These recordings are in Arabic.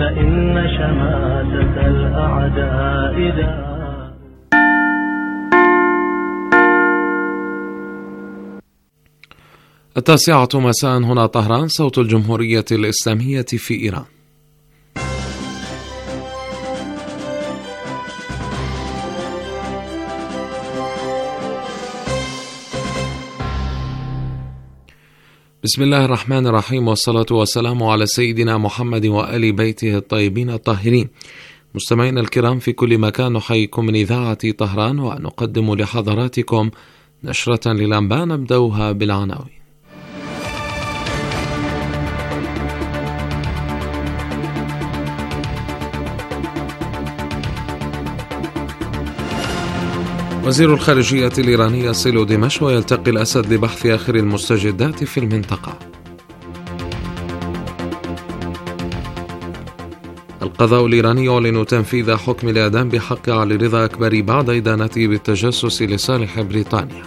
فإن شماتة الأعداء داء. التاسعة مساء هنا طهران، صوت الجمهورية الإسلامية في إيران. بسم الله الرحمن الرحيم، والصلاة والسلام على سيدنا محمد وآل بيته الطيبين الطاهرين. مستمعينا الكرام في كل مكان، نحييكم من إذاعة طهران ونقدم لحضراتكم نشرة للأنباء نبدأها بالعناوين. وزير الخارجية الإيراني يصل دمشق ويلتقي الأسد لبحث آخر المستجدات في المنطقة. القضاء الإيراني يعلن تنفيذ حكم الإعدام بحق علي رضا أكبري بعد إدانته بالتجسس لصالح بريطانيا.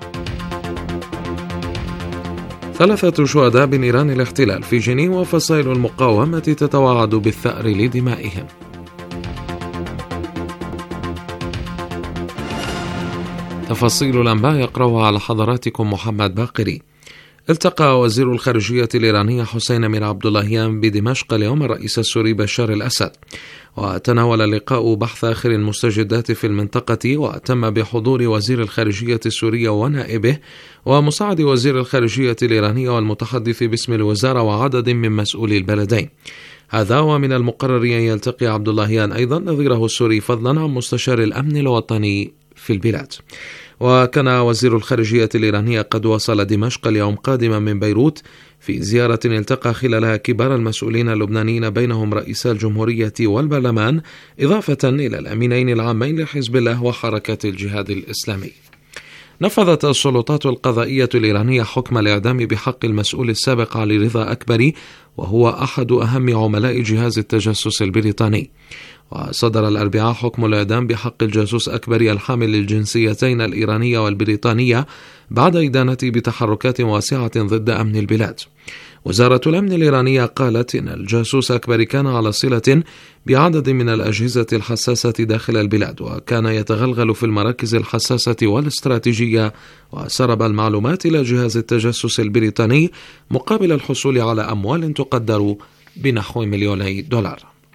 3 شهداء بنيران الاحتلال في جنين، وفصائل المقاومة تتوعد بالثأر لدمائهم. تفاصيل الأنباء يقرأها على حضراتكم محمد باقري. التقى وزير الخارجية الإيراني حسين أمير عبد اللهيان بدمشق اليوم الرئيس السوري بشار الأسد، وتناول اللقاء بحث آخر المستجدات في المنطقة، وتم بحضور وزير الخارجية السوري ونائبه ومساعد وزير الخارجية الإيراني والمتحدث باسم الوزارة وعدد من مسؤولي البلدين. هذا ومن المقرر أن يلتقي عبد اللهيان أيضا نظيره السوري فضلا عن مستشار الأمن الوطني في البلاد. وكان وزير الخارجية الإيراني قد وصل دمشق اليوم قادما من بيروت في زيارة التقى خلالها كبار المسؤولين اللبنانيين بينهم رئيسا الجمهورية والبرلمان، إضافة إلى الأمينين العامين لحزب الله وحركة الجهاد الإسلامي. نفذت السلطات القضائية الإيرانية حكم الإعدام بحق المسؤول السابق علي رضا أكبري، وهو أحد أهم عملاء جهاز التجسس البريطاني. وصدر الأربعاء حكم الإعدام بحق الجاسوس أكبري الحامل للجنسيتين الإيرانية والبريطانية بعد إدانته بتحركات واسعة ضد أمن البلاد. وزارة الأمن الإيرانية قالت إن الجاسوس أكبري كان على صلة بعدد من الأجهزة الحساسة داخل البلاد، وكان يتغلغل في المراكز الحساسة والاستراتيجية، وسرب المعلومات إلى جهاز التجسس البريطاني مقابل الحصول على أموال تقدر بنحو $1,000,000.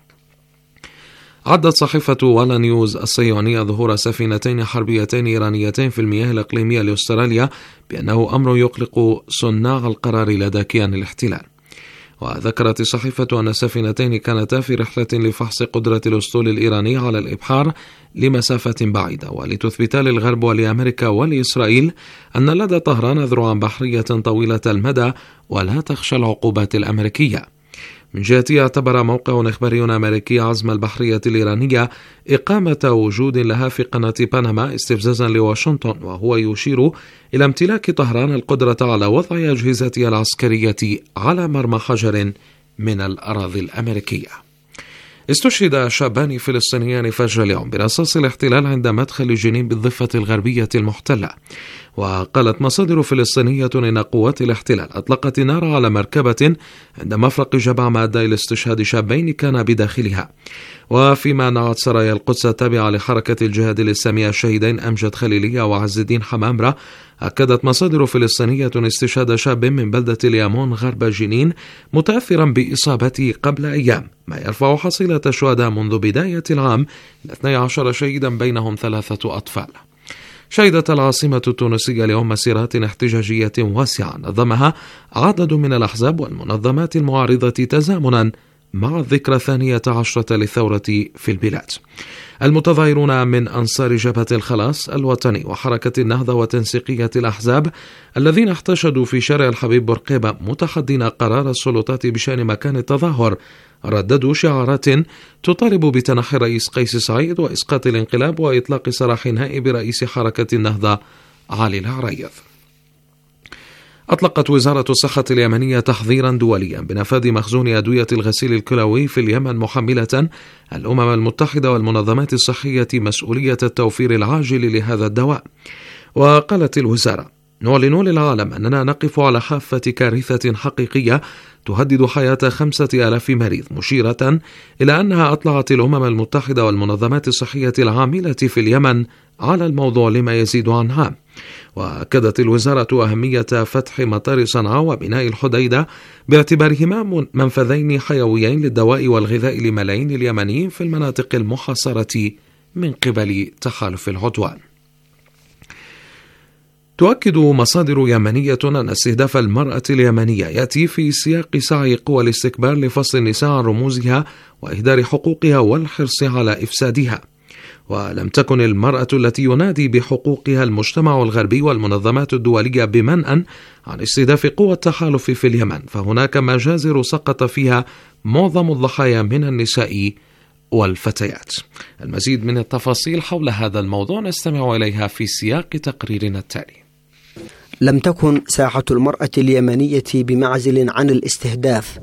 عدت صحيفة والا نيوز الصهيونية ظهور سفينتين حربيتين إيرانيتين في المياه الإقليمية لأستراليا بأنه أمر يقلق صناع القرار لدى كيان الاحتلال. وذكرت الصحيفة أن السفينتين كانتا في رحلة لفحص قدرة الأسطول الإيراني على الإبحار لمسافة بعيدة، ولتثبت للغرب ولأمريكا ولإسرائيل أن لدى طهران ذروعا بحرية طويلة المدى ولا تخشى العقوبات الأمريكية. من جهته اعتبر موقع إخباري أمريكي عزم البحرية الإيرانية إقامة وجود لها في قناة بنما استفزازا لواشنطن، وهو يشير إلى امتلاك طهران القدرة على وضع أجهزتها العسكرية على مرمى حجر من الأراضي الأمريكية. استشهد شابان فلسطينيان فجر اليوم برصاص الاحتلال عند مدخل جنين بالضفة الغربية المحتلة. وقالت مصادر فلسطينية إن قوات الاحتلال أطلقت النار على مركبة عند مفرق جبع ما أدى إلى استشهاد شابين كان بداخلها. وفيما نعت سرايا القدس التابعة لحركة الجهاد الإسلامي الشهيدين أمجد خليلية وعز الدين حمامرة، أكدت مصادر فلسطينية استشهاد شاب من بلدة اليامون غرب جنين متأثرا بإصابته قبل أيام، ما يرفع حصيلة الشهداء منذ بداية العام إلى 12 شهيدا بينهم 3 أطفال. شهدت العاصمة التونسية اليوم مسيرات احتجاجية واسعة نظمها عدد من الأحزاب والمنظمات المعارضة تزامنا مع الذكرى 12 للثورة في البلاد. المتظاهرون من أنصار جبهة الخلاص الوطني وحركة النهضة وتنسيقية الأحزاب الذين احتشدوا في شارع الحبيب بورقيبة متحدين قرار السلطات بشأن مكان التظاهر رددوا شعارات تطالب بتنحي الرئيس قيس سعيد وإسقاط الانقلاب وإطلاق سراح نائب رئيس حركة النهضة علي العريض. أطلقت وزارة الصحة اليمنية تحذيرا دوليا بنفاذ مخزون أدوية الغسيل الكلوي في اليمن، محملة الأمم المتحدة والمنظمات الصحية مسؤولية التوفير العاجل لهذا الدواء. وقالت الوزارة: نعلن للعالم أننا نقف على حافة كارثة حقيقية تهدد حياة 5000 مريض، مشيرة إلى أنها أطلعت الأمم المتحدة والمنظمات الصحية العاملة في اليمن على الموضوع لما يزيد عن عام. وأكدت الوزارة أهمية فتح مطار صنعاء وبناء الحديدة باعتبارهما منفذين حيويين للدواء والغذاء لملايين اليمنيين في المناطق المحاصرة من قبل تحالف العدوان. تؤكد مصادر يمنية أن استهداف المرأة اليمنية يأتي في سياق سعي قوى الاستكبار لفصل النساء عن رموزها وإهدار حقوقها والحرص على إفسادها. ولم تكن المرأة التي ينادي بحقوقها المجتمع الغربي والمنظمات الدولية بمنأ عن استهداف قوى التحالف في اليمن، فهناك مجازر سقط فيها معظم الضحايا من النساء والفتيات. المزيد من التفاصيل حول هذا الموضوع نستمع إليها في سياق تقريرنا التالي. لم تكن ساحة المرأة اليمنية بمعزل عن الاستهداف،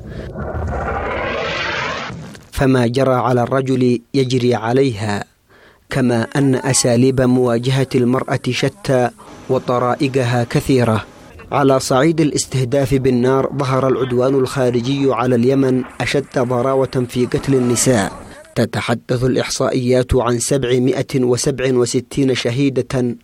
فما جرى على الرجل يجري عليها، كما أن أساليب مواجهة المرأة شتى وطرائقها كثيرة. على صعيد الاستهداف بالنار ظهر العدوان الخارجي على اليمن أشد ضراوة في قتل النساء. تتحدث الإحصائيات عن 767 شهيدة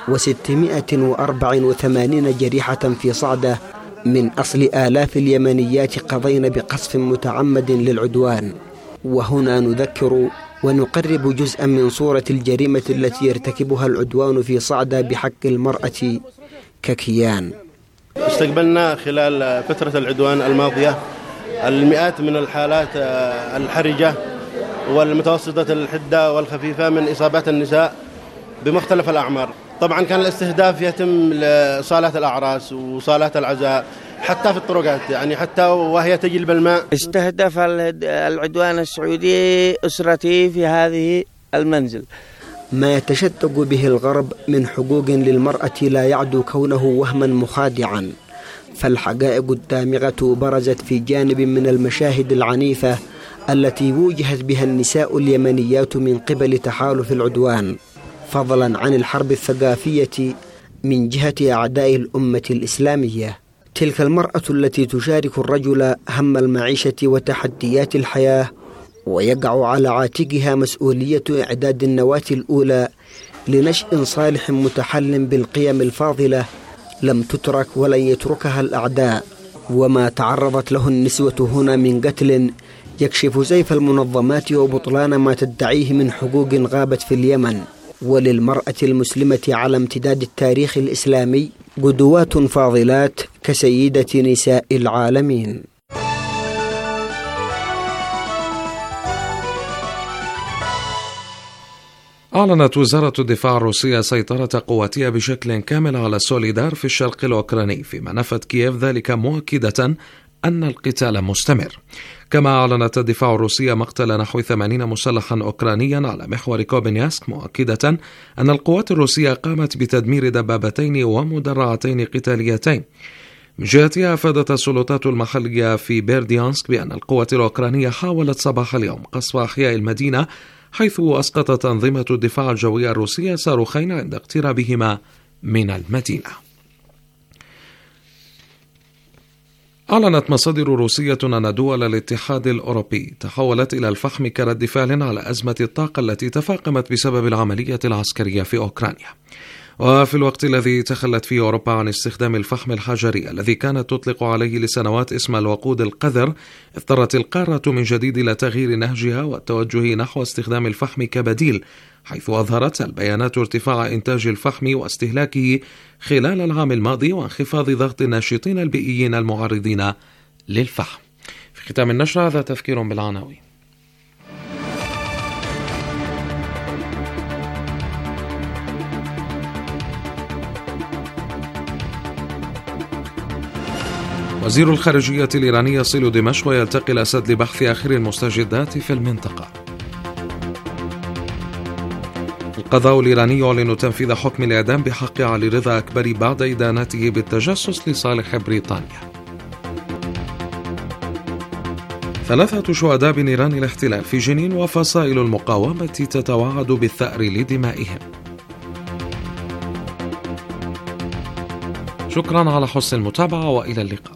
و684 جريحة في صعدة من أصل آلاف اليمنيات قضين بقصف متعمد للعدوان. وهنا نذكر ونقرب جزءا من صورة الجريمة التي يرتكبها العدوان في صعدة بحق المرأة ككيان. استقبلنا خلال فترة العدوان الماضية المئات من الحالات الحرجة والمتوسطة الحدة والخفيفة من إصابات النساء بمختلف الأعمار. طبعا كان الاستهداف يتم لصالات الأعراس وصالات العزاء حتى في الطرقات، يعني حتى وهي تجلب الماء. استهدف العدوان السعودي أسرتي في هذه المنزل. ما يتشتق به الغرب من حقوق للمرأة لا يعدو كونه وهما مخادعا، فالحقائق الدامغة برزت في جانب من المشاهد العنيفة التي وجهت بها النساء اليمنيات من قبل تحالف العدوان، فضلا عن الحرب الثقافية من جهة أعداء الأمة الإسلامية. تلك المرأة التي تشارك الرجل هم المعيشة وتحديات الحياة، ويقع على عاتقها مسؤولية إعداد النواة الأولى لنشء صالح متحل بالقيم الفاضلة، لم تترك ولن يتركها الأعداء. وما تعرضت له النسوة هنا من قتل يكشف زيف المنظمات وبطلان ما تدعيه من حقوق غابت في اليمن. وللمرأة المسلمة على امتداد التاريخ الإسلامي قدوات فاضلات كسيدة نساء العالمين. أعلنت وزارة الدفاع الروسية سيطرة قواتها بشكل كامل على سوليدار في الشرق الأوكراني، فيما نفت كييف ذلك مؤكدة أن القتال مستمر. كما أعلنت الدفاع الروسية مقتل نحو 80 مسلحا أوكرانيا على محور كوبنياسك، مؤكدة أن القوات الروسية قامت بتدمير دبابتين ومدرعتين قتاليتين. من جهتها أفادت السلطات المحلية في بيرديانسك بأن القوات الأوكرانية حاولت صباح اليوم قصف أحياء المدينة، حيث أسقطت أنظمة الدفاع الجوي الروسية صاروخين عند اقترابهما من المدينة. أعلنت مصادر روسية أن دول الاتحاد الأوروبي تحولت إلى الفحم كرد فعل على أزمة الطاقة التي تفاقمت بسبب العملية العسكرية في أوكرانيا. وفي الوقت الذي تخلت فيه أوروبا عن استخدام الفحم الحجري الذي كانت تطلق عليه لسنوات اسم الوقود القذر، اضطرت القارة من جديد إلى تغيير نهجها والتوجه نحو استخدام الفحم كبديل، حيث أظهرت البيانات ارتفاع إنتاج الفحم واستهلاكه خلال العام الماضي وانخفاض ضغط الناشطين البيئيين المعارضين للفحم. في ختام النشرة هذا تذكير بالعناوين. وزير الخارجية الإيراني يصل دمشق ويلتقي الأسد لبحث آخر المستجدات في المنطقة. القضاء الإيراني يعلن تنفيذ حكم الإعدام بحق علي رضا أكبري بعد إدانته بالتجسس لصالح بريطانيا. 3 شهداء بنيران الاحتلال في جنين وفصائل المقاومة تتوعد بالثأر لدمائهم. شكرا على حسن المتابعة وإلى اللقاء.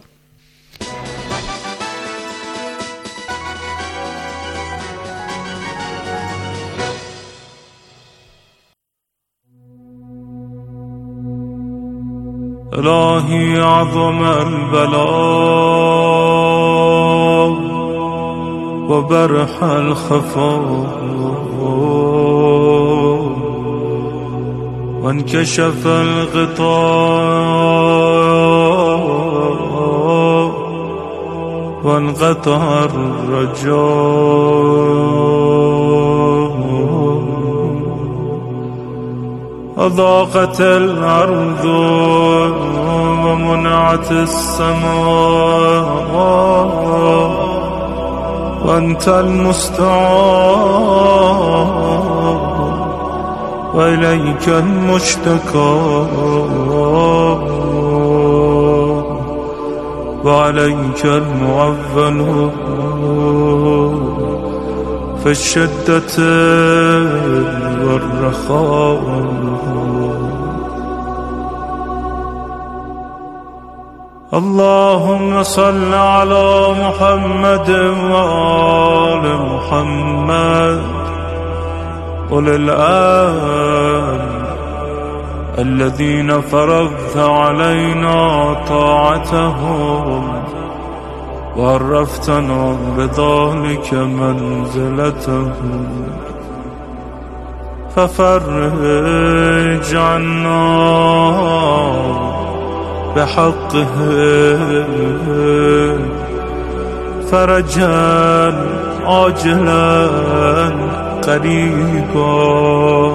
إلهي عظم البلاء وبرح الخفاء وانكشف الغطاء وانقطع الرجاء أضاقت الأرض ومنعت السماء وأنت المستعان وإليك المشتكى وعليك المعول في الشدة والرخاء. اللهم صل على محمد وآل محمد أولي الآن الذين فرضت علينا طاعتهم وعرفتنا بذلك منزلتهم ففرج عنا بحقه فرجا عاجلا قريبا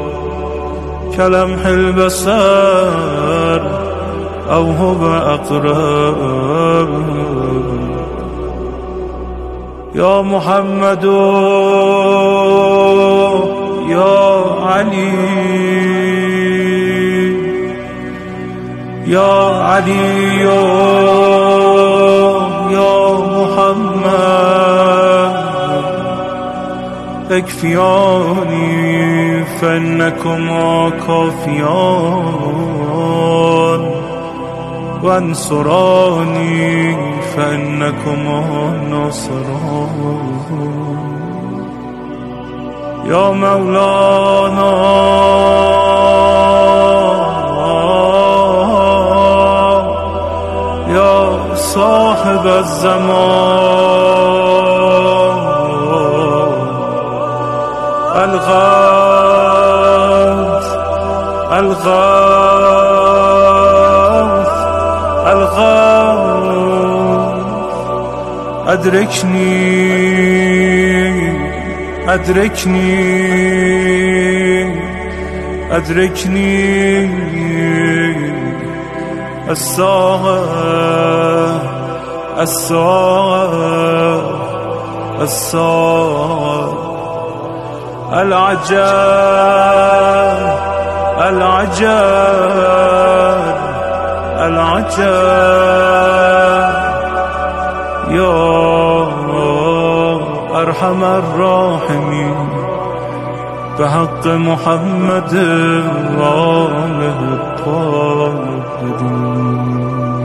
كلمح البصر أو هو أقرب. يا محمد يا علي يا علي يا محمد اكفياني فإنكما كافيان وانصراني فإنكما ناصران. يا مولانا يا صاحب الزمان الغوث الغوث الغوث أدركني أدركني أدركني الساعة الساعة الساعة العجاب العجاب العجاب. يا أرحم الراحمين بحق محمد وآله الطاهرين.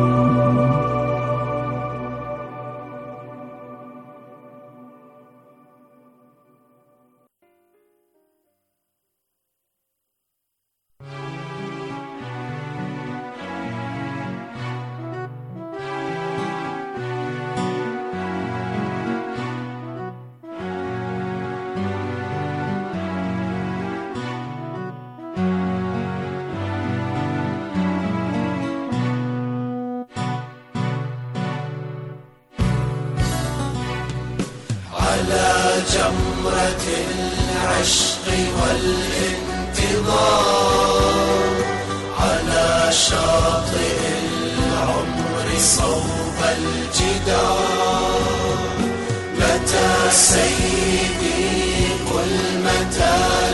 جمرة العشق والانتظار على شاطئ العمر صوب الجدار. متى سيدي قل متى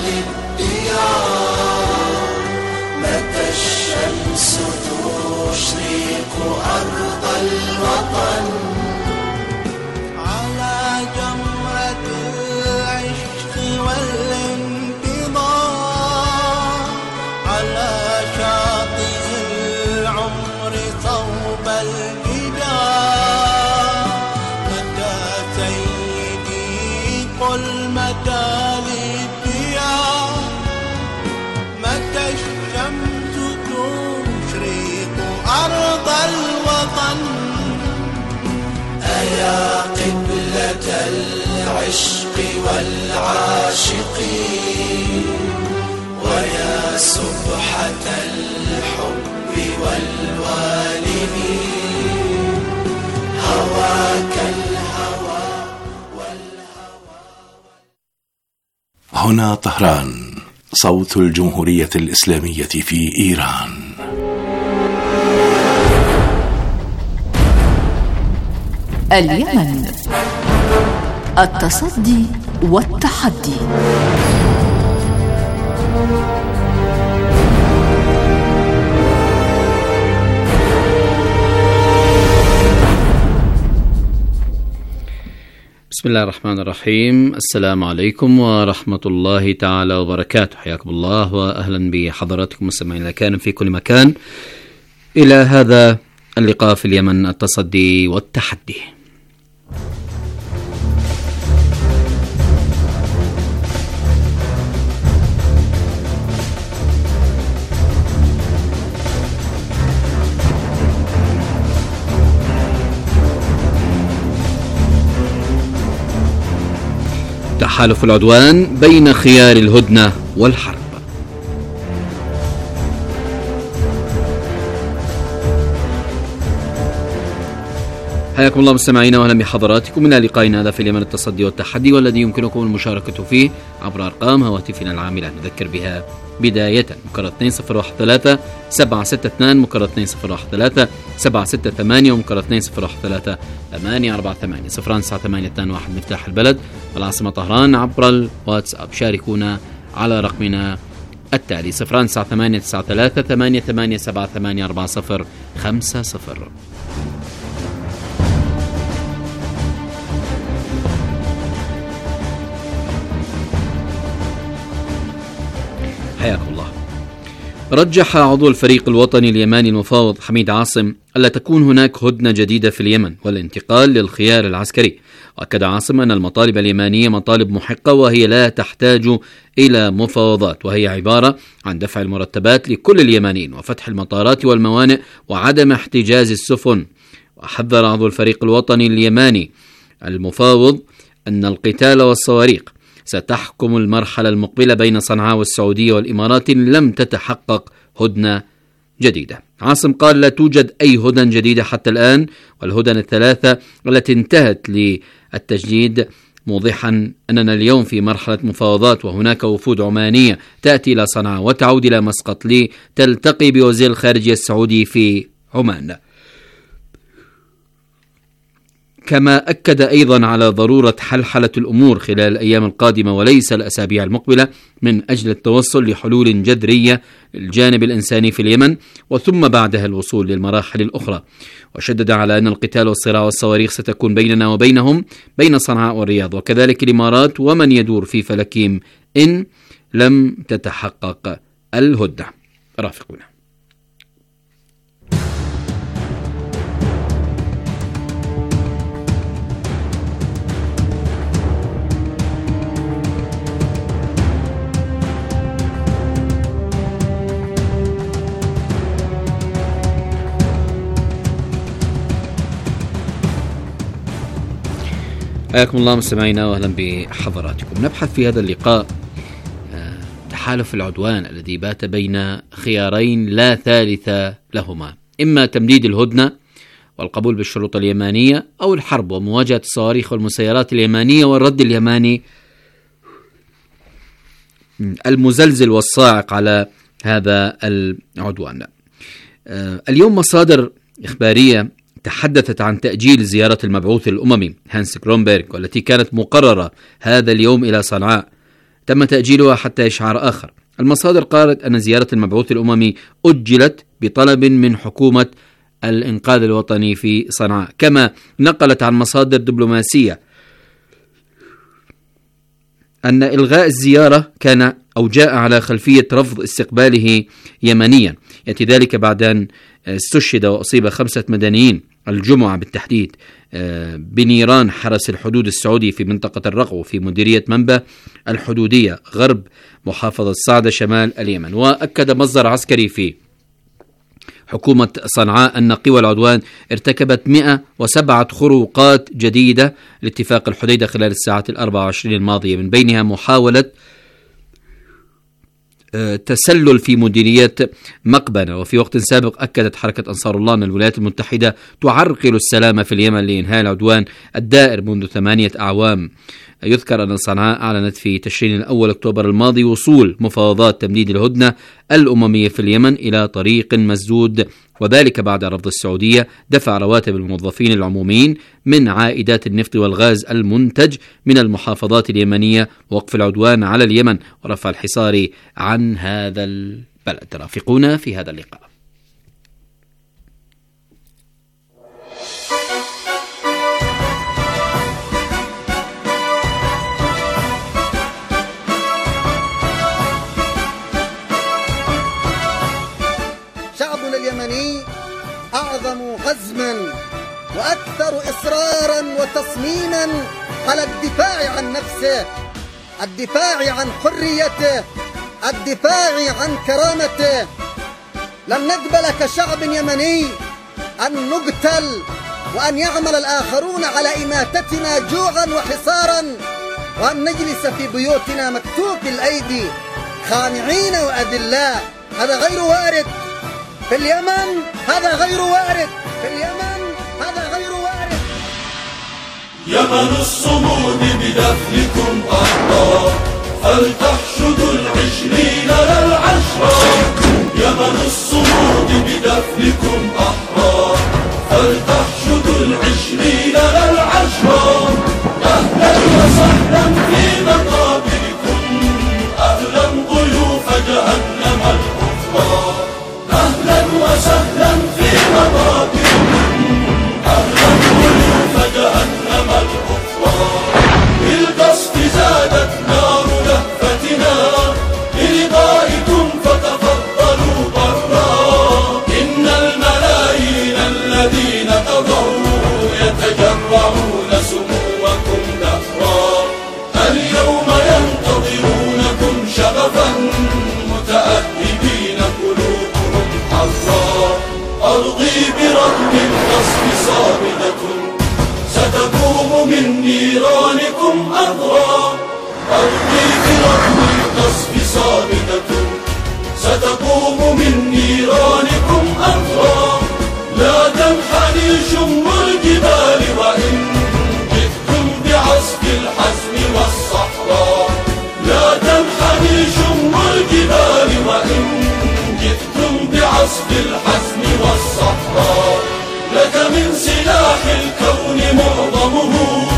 للديار، متى الشمس تشرق أرض الوطن. والانتظار على شاطئ العمر قل متى لي الديار، متى الشمس تشرق أرض الوطن. أيا قبلة العشق والعاشقين، ويا سبحة الحب والوالدين، هواك الهوى والهوى. هنا طهران، صوت الجمهورية الإسلامية في إيران. اليمن، التصدي والتحدي. بسم الله الرحمن الرحيم. السلام عليكم ورحمة الله تعالى وبركاته. حياكم الله وأهلا بحضراتكم مستمعين كان في كل مكان إلى هذا اللقاء في اليمن، التصدي والتحدي. تحالف العدوان بين خيار الهدنة والحرب. حياكم الله مستمعينا واهلا بحضراتكم من لقائنا هذا في اليمن، التصدي والتحدي، والذي يمكنكم المشاركة فيه عبر أرقام هواتفنا العاملة. نذكر بها بداية: مكرر 2013 762 مكرر 2013 768 ومكرر 2013 848 09821 مفتاح البلد والعاصمة طهران. عبر الواتساب شاركونا على رقمنا التالي 09893 88784050. حياكم الله. رجح عضو الفريق الوطني اليماني المفاوض حميد عاصم ألا تكون هناك هدنة جديدة في اليمن والانتقال للخيار العسكري. وأكد عاصم أن المطالب اليمانية مطالب محقة وهي لا تحتاج إلى مفاوضات، وهي عبارة عن دفع المرتبات لكل اليمانيين وفتح المطارات والموانئ وعدم احتجاز السفن. وحذر عضو الفريق الوطني اليماني المفاوض أن القتال والصواريخ ستحكم المرحلة المقبلة بين صنعاء والسعودية والإمارات إن لم تتحقق هدنة جديدة. عاصم قال: لا توجد أي هدن جديدة حتى الآن، والهدن الثلاثة التي انتهت للتجديد، موضحا أننا اليوم في مرحلة مفاوضات، وهناك وفود عمانية تأتي إلى صنعاء وتعود إلى مسقط لتلتقي بوزير الخارجية السعودي في عمان. كما أكد أيضا على ضرورة حلحلة الأمور خلال الأيام القادمة وليس الأسابيع المقبلة من أجل التوصل لحلول جذرية للجانب الإنساني في اليمن، وثم بعدها الوصول للمراحل الأخرى. وشدد على أن القتال والصراع والصواريخ ستكون بيننا وبينهم، بين صنعاء والرياض وكذلك الإمارات ومن يدور في فلكهم إن لم تتحقق الهدنة. رافقونا. حياكم الله مستمعينا واهلا بحضراتكم. نبحث في هذا اللقاء تحالف العدوان الذي بات بين خيارين لا ثالث لهما: إما تمديد الهدنة والقبول بالشروط اليمانية، أو الحرب ومواجهة الصواريخ والمسيرات اليمانية والرد اليماني المزلزل والصاعق على هذا العدوان. اليوم مصادر إخبارية تحدثت عن تأجيل زيارة المبعوث الأممي هانس كرونبرغ، والتي كانت مقررة هذا اليوم إلى صنعاء، تم تأجيلها حتى إشعار آخر. المصادر قالت أن زيارة المبعوث الأممي أجلت بطلب من حكومة الإنقاذ الوطني في صنعاء. كما نقلت عن مصادر دبلوماسية أن إلغاء الزيارة كان أو جاء على خلفية رفض استقباله يمنيا، يأتي ذلك بعد أن استشهد وأصيب 5 مدنيين الجمعة بالتحديد بنيران حرس الحدود السعودي في منطقة الرقو في مديرية منبه الحدودية غرب محافظة صعدة شمال اليمن. وأكد مصدر عسكري في حكومة صنعاء أن قوى العدوان ارتكبت 107 خروقات جديدة لاتفاق الحديدة خلال الساعات 24 الماضية، من بينها محاولة تسلل في مديرية مقبنة. وفي وقت سابق أكدت حركة أنصار الله أن الولايات المتحدة تعرقل السلام في اليمن لإنهاء العدوان الدائر منذ 8 أعوام. يذكر أن صنعاء أعلنت في تشرين الأول أكتوبر الماضي وصول مفاوضات تمديد الهدنة الأممية في اليمن إلى طريق مسدود، وذلك بعد رفض السعودية دفع رواتب الموظفين العموميين من عائدات النفط والغاز المنتج من المحافظات اليمنية، ووقف العدوان على اليمن ورفع الحصار عن هذا البلد. رافقونا في هذا اللقاء. شعبنا اليمني أعظم عزما وأكثر إصرارا وتصميما على الدفاع عن نفسه، الدفاع عن حريته، الدفاع عن كرامته. لن نقبل كشعب يمني أن نقتل وأن يعمل الآخرون على إماتتنا جوعا وحصارا، وأن نجلس في بيوتنا مكتوف الأيدي خانعين وأذلاء. هذا غير وارد في اليمن، هذا غير وارد في اليمن، هذا غير وارد. يمن الصمود بدفنكم أحرار، فلتحشدوا 20 لا 10. يمن الصمود بدفنكم أحرار، فلتحشدوا 20 لا 10. أهلا وسهلا في مقابركم، أهلا ضيوف جهنم الكفار. أهلا وسهلا في مقابركم، أهلا ضيوف جهنم الكفار. بالقصف زادت نار لهفتنا للقائكم فتفضلوا برا. إن الملايين الذين قضوا يتجرعون سمومكم دهرا. اليوم ينتظرونكم شغفا متأهبين قلوبهم حرا. أرضي برغم القصف صامدة ستقوم من نيرانكم أضرا. أرضي برغم القصف صامدة ستقوم من نيرانكم أضرا. لا تنحني شم الجبال وإن جئتم بعصف الحزم والصحراء. لا تنحني شم الجبال وإن جئتم بعصف الحزم والصحراء. لك من سلاح الكون معظمه،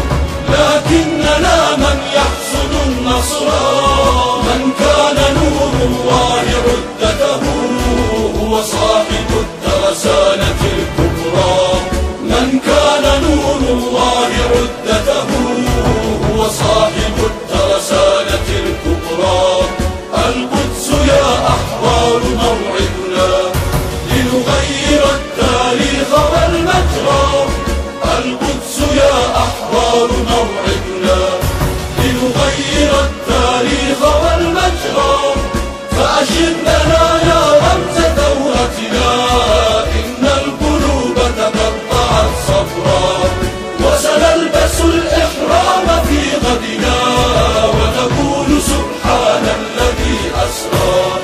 لكننا من يحصد النصر. من كان نور الله عدته هو صاحب الترسانة الكبرى. من كان نور الله عدته هو صاحب الترسانة الكبرى. القدس يا أحرار موعدنا لنغير التاريخ والمجرى. القدس يا أحرار موعدنا لنغير التاريخ والمجرى. فأشر لنا يا رمز ثورتنا، إن القلوب تقطعت صبرا. وسنلبس الإحرام في غدنا ونقول سبحان الذي أسرى.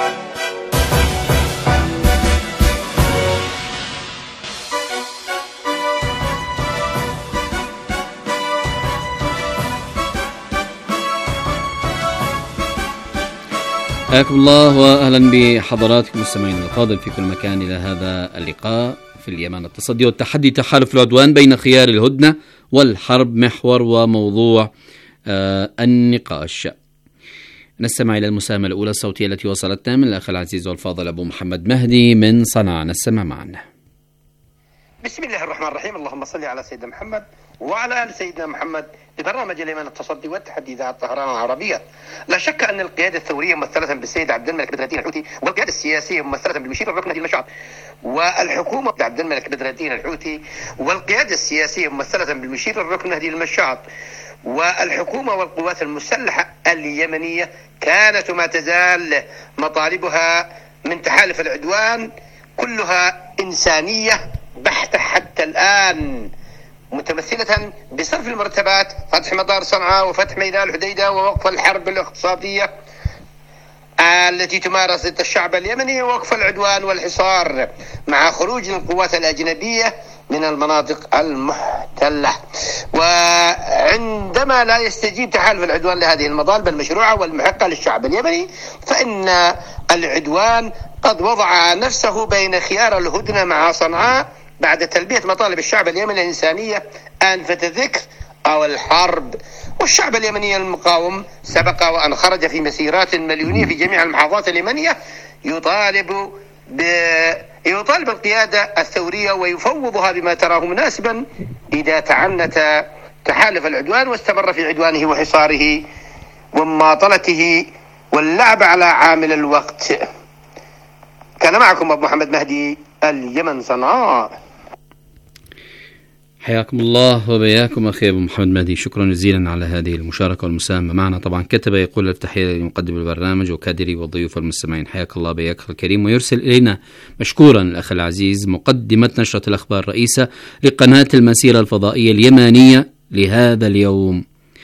حياكم الله واهلا بحضراتكم مستمعينا الفاضل في كل مكان الى هذا اللقاء في اليمن. التصدي والتحدي، تحالف العدوان بين خيار الهدنة والحرب، محور وموضوع النقاش. نستمع الى المساهمة الاولى الصوتية التي وصلتنا من الاخ العزيز والفاضل ابو محمد مهدي من صنعاء. نستمع معنا. بسم الله الرحمن الرحيم. اللهم صل على سيدنا محمد وعلى آل سيدنا محمد ببرنامج اليمن التصدي والتحدي إذاعة طهران العربية. لا شك أن القيادة الثورية ممثلة بالسيد عبد الملك بدر الدين الحوثي، والقيادة السياسية ممثلة بالمشير الركن نهدي المشعط، والحكومة عبد الملك بدر الدين الحوثي والقيادة السياسية ممثلة بالمشير الركن نهدي المشعط، والحكومة والقوات المسلحة اليمنية كانت وما تزال مطالبها من تحالف العدوان كلها إنسانية بحتة حتى الآن، متمثلة بصرف المرتبات، فتح مطار صنعاء وفتح ميدان الحديدة ووقف الحرب الاقتصادية التي تمارس ضد الشعب اليمني، ووقف العدوان والحصار مع خروج القوات الأجنبية من المناطق المحتلة. وعندما لا يستجيب تحالف العدوان لهذه المطالب المشروعة والمحقة للشعب اليمني، فإن العدوان قد وضع نفسه بين خيار الهدنة مع صنعاء بعد تلبية مطالب الشعب اليمني الإنسانية آنفة الذكر أو الحرب. والشعب اليمني المقاوم سبق وأن خرج في مسيرات مليونية في جميع المحافظات اليمنية يطالب القيادة الثورية ويفوضها بما تراه مناسبا إذا تعنت تحالف العدوان واستمر في عدوانه وحصاره ومماطلته واللعب على عامل الوقت. كان معكم أبو محمد مهدي، اليمن صنعاء. حياكم الله وبياكم أخي أبو محمد مهدي، شكرا جزيلا على هذه المشاركة والمساهمة معنا. طبعا كتب يقول التحية لمقدم البرنامج وكادري والضيوف والمستمعين، حياك الله بياك الكريم. ويرسل إلينا مشكورا الأخ العزيز مقدمة نشرة الأخبار الرئيسة لقناة المسيرة الفضائية اليمانية لهذا اليوم،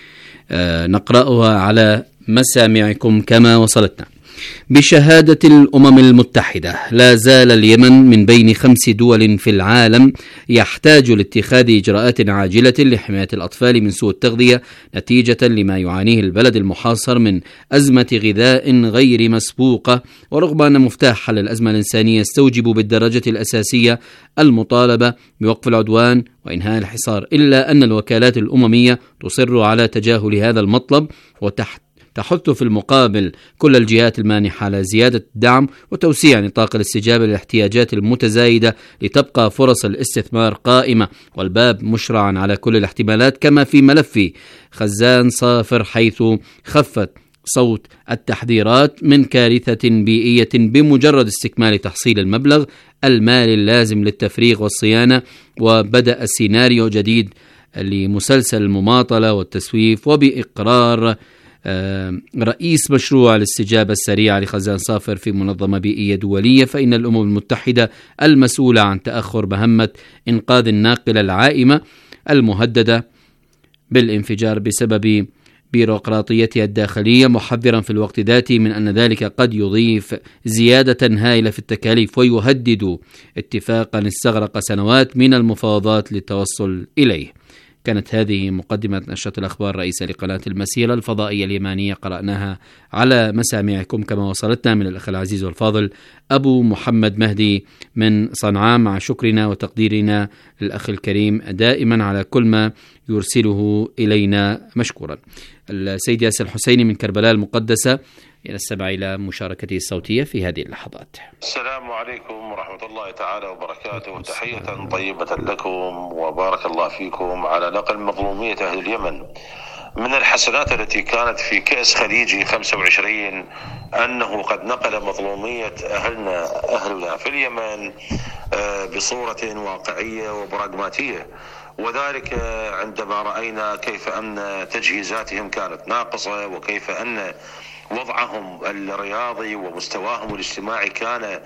نقرأها على مسامعكم كما وصلتنا. بشهادة الأمم المتحدة لا زال اليمن من بين 5 دول في العالم يحتاج لاتخاذ إجراءات عاجلة لحماية الأطفال من سوء التغذية نتيجة لما يعانيه البلد المحاصر من أزمة غذاء غير مسبوقة. ورغم أن مفتاح حل الأزمة الإنسانية يستوجب بالدرجة الأساسية المطالبة بوقف العدوان وإنهاء الحصار، إلا أن الوكالات الأممية تصر على تجاهل هذا المطلب تحث في المقابل كل الجهات المانحة على زيادة الدعم وتوسيع نطاق الاستجابة للاحتياجات المتزايدة لتبقى فرص الاستثمار قائمة والباب مشرعا على كل الاحتمالات، كما في ملف خزان صافر حيث خفت صوت التحذيرات من كارثة بيئية بمجرد استكمال تحصيل المبلغ المالي اللازم للتفريغ والصيانة، وبدأ السيناريو جديد لمسلسل المماطلة والتسويف. وبإقرار رئيس مشروع الاستجابة السريعة لخزان صافر في منظمة بيئية دولية، فإن الأمم المتحدة المسؤولة عن تأخر مهمة إنقاذ الناقلة العائمة المهددة بالانفجار بسبب بيروقراطيتها الداخلية، محذرا في الوقت ذاته من أن ذلك قد يضيف زيادة هائلة في التكاليف ويهدد اتفاقا استغرق سنوات من المفاوضات للتوصل إليه. كانت هذه مقدمة نشرة الأخبار الرئيسة لقناة المسيرة الفضائية اليمانية، قرأناها على مسامعكم كما وصلتنا من الأخ العزيز والفاضل أبو محمد مهدي من صنعاء، مع شكرنا وتقديرنا للأخ الكريم دائما على كل ما يرسله إلينا مشكورا. السيد ياسر الحسيني من كربلاء المقدسة ينستمع إلى مشاركته الصوتية في هذه اللحظات. السلام عليكم ورحمة الله تعالى وبركاته، تحية طيبة لكم وبارك الله فيكم على نقل مظلومية أهل اليمن. من الحسنات التي كانت في كأس خليجي 25 أنه قد نقل مظلومية أهلنا في اليمن بصورة واقعية وبراغماتية، وذلك عندما رأينا كيف أن تجهيزاتهم كانت ناقصة، وكيف أن وضعهم الرياضي ومستواهم الاجتماعي كان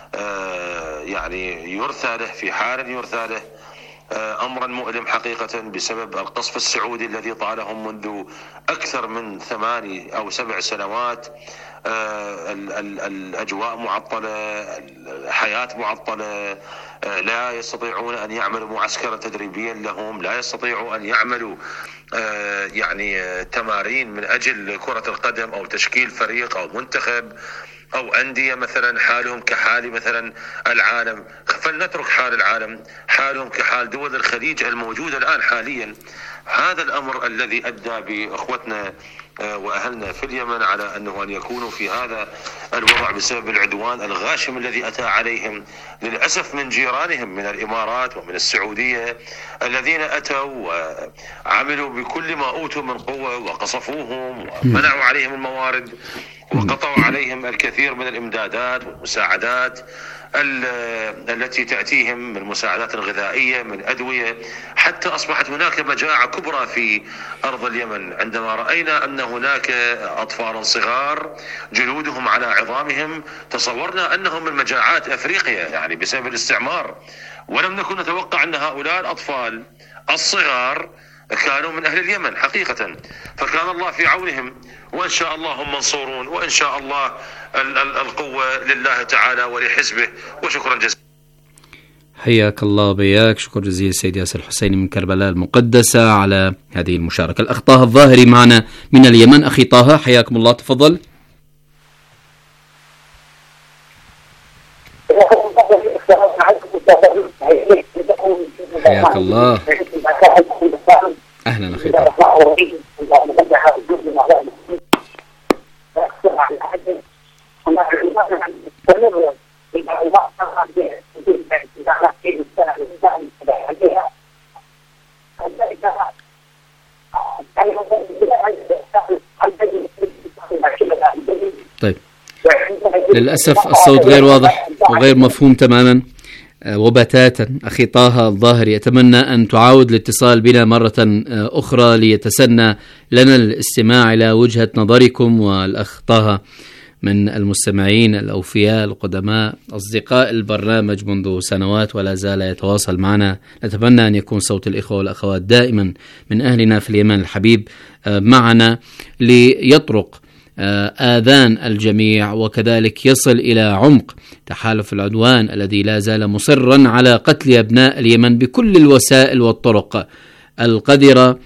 يعني يرثى له، في حال يرثى له، أمرا مؤلم حقيقة بسبب القصف السعودي الذي طالهم منذ أكثر من 8 أو 7 سنوات. الأجواء معطلة، الحياة معطلة، لا يستطيعون أن يعملوا معسكرا تدريبيا لهم، لا يستطيعوا أن يعملوا يعني تمارين من أجل كرة القدم أو تشكيل فريق أو منتخب أو أندية مثلا. حالهم كحال مثلا العالم، فلنترك حال العالم، حالهم كحال دول الخليج الموجودة الآن حاليا. هذا الأمر الذي أدى بإخوتنا وأهلنا في اليمن على أنه أن يكونوا في هذا الوضع بسبب العدوان الغاشم الذي أتى عليهم للأسف من جيرانهم من الإمارات ومن السعودية، الذين أتوا وعملوا بكل ما أوتوا من قوة وقصفوهم ومنعوا عليهم الموارد وقطعوا عليهم الكثير من الإمدادات والمساعدات التي تأتيهم من مساعدات غذائية من أدوية، حتى أصبحت هناك مجاعة كبرى في أرض اليمن. عندما رأينا أن هناك أطفالا صغار جلودهم على عظامهم تصورنا أنهم من مجاعات أفريقيا يعني بسبب الاستعمار، ولم نكن نتوقع أن هؤلاء الأطفال الصغار كانوا من أهل اليمن حقيقة. فكان الله في عونهم، وإن شاء الله هم منصورون، وإن شاء الله القوة لله تعالى ولحزبه. وشكرا جزيلا. حياك الله بياك، شكرا جزيلا سيد ياسر الحسيني من كربلاء المقدسة على هذه المشاركة. الأخ طه الظاهري معنا من اليمن. أخي طه حياكم الله، تفضل. حياك الله، أهلا أخي طه. طيب، للأسف الصوت غير واضح وغير مفهوم تماما وبتاتا. أخي طه الظاهري، أتمنى أن تعاود الاتصال بنا مرة أخرى ليتسنى لنا الاستماع إلى وجهة نظركم. والأخ طه من المستمعين الأوفياء القدماء أصدقاء البرنامج منذ سنوات ولا زال يتواصل معنا. نتمنى أن يكون صوت الإخوة والأخوات دائما من أهلنا في اليمن الحبيب معنا ليطرق آذان الجميع، وكذلك يصل إلى عمق تحالف العدوان الذي لا زال مصرا على قتل أبناء اليمن بكل الوسائل والطرق القذرة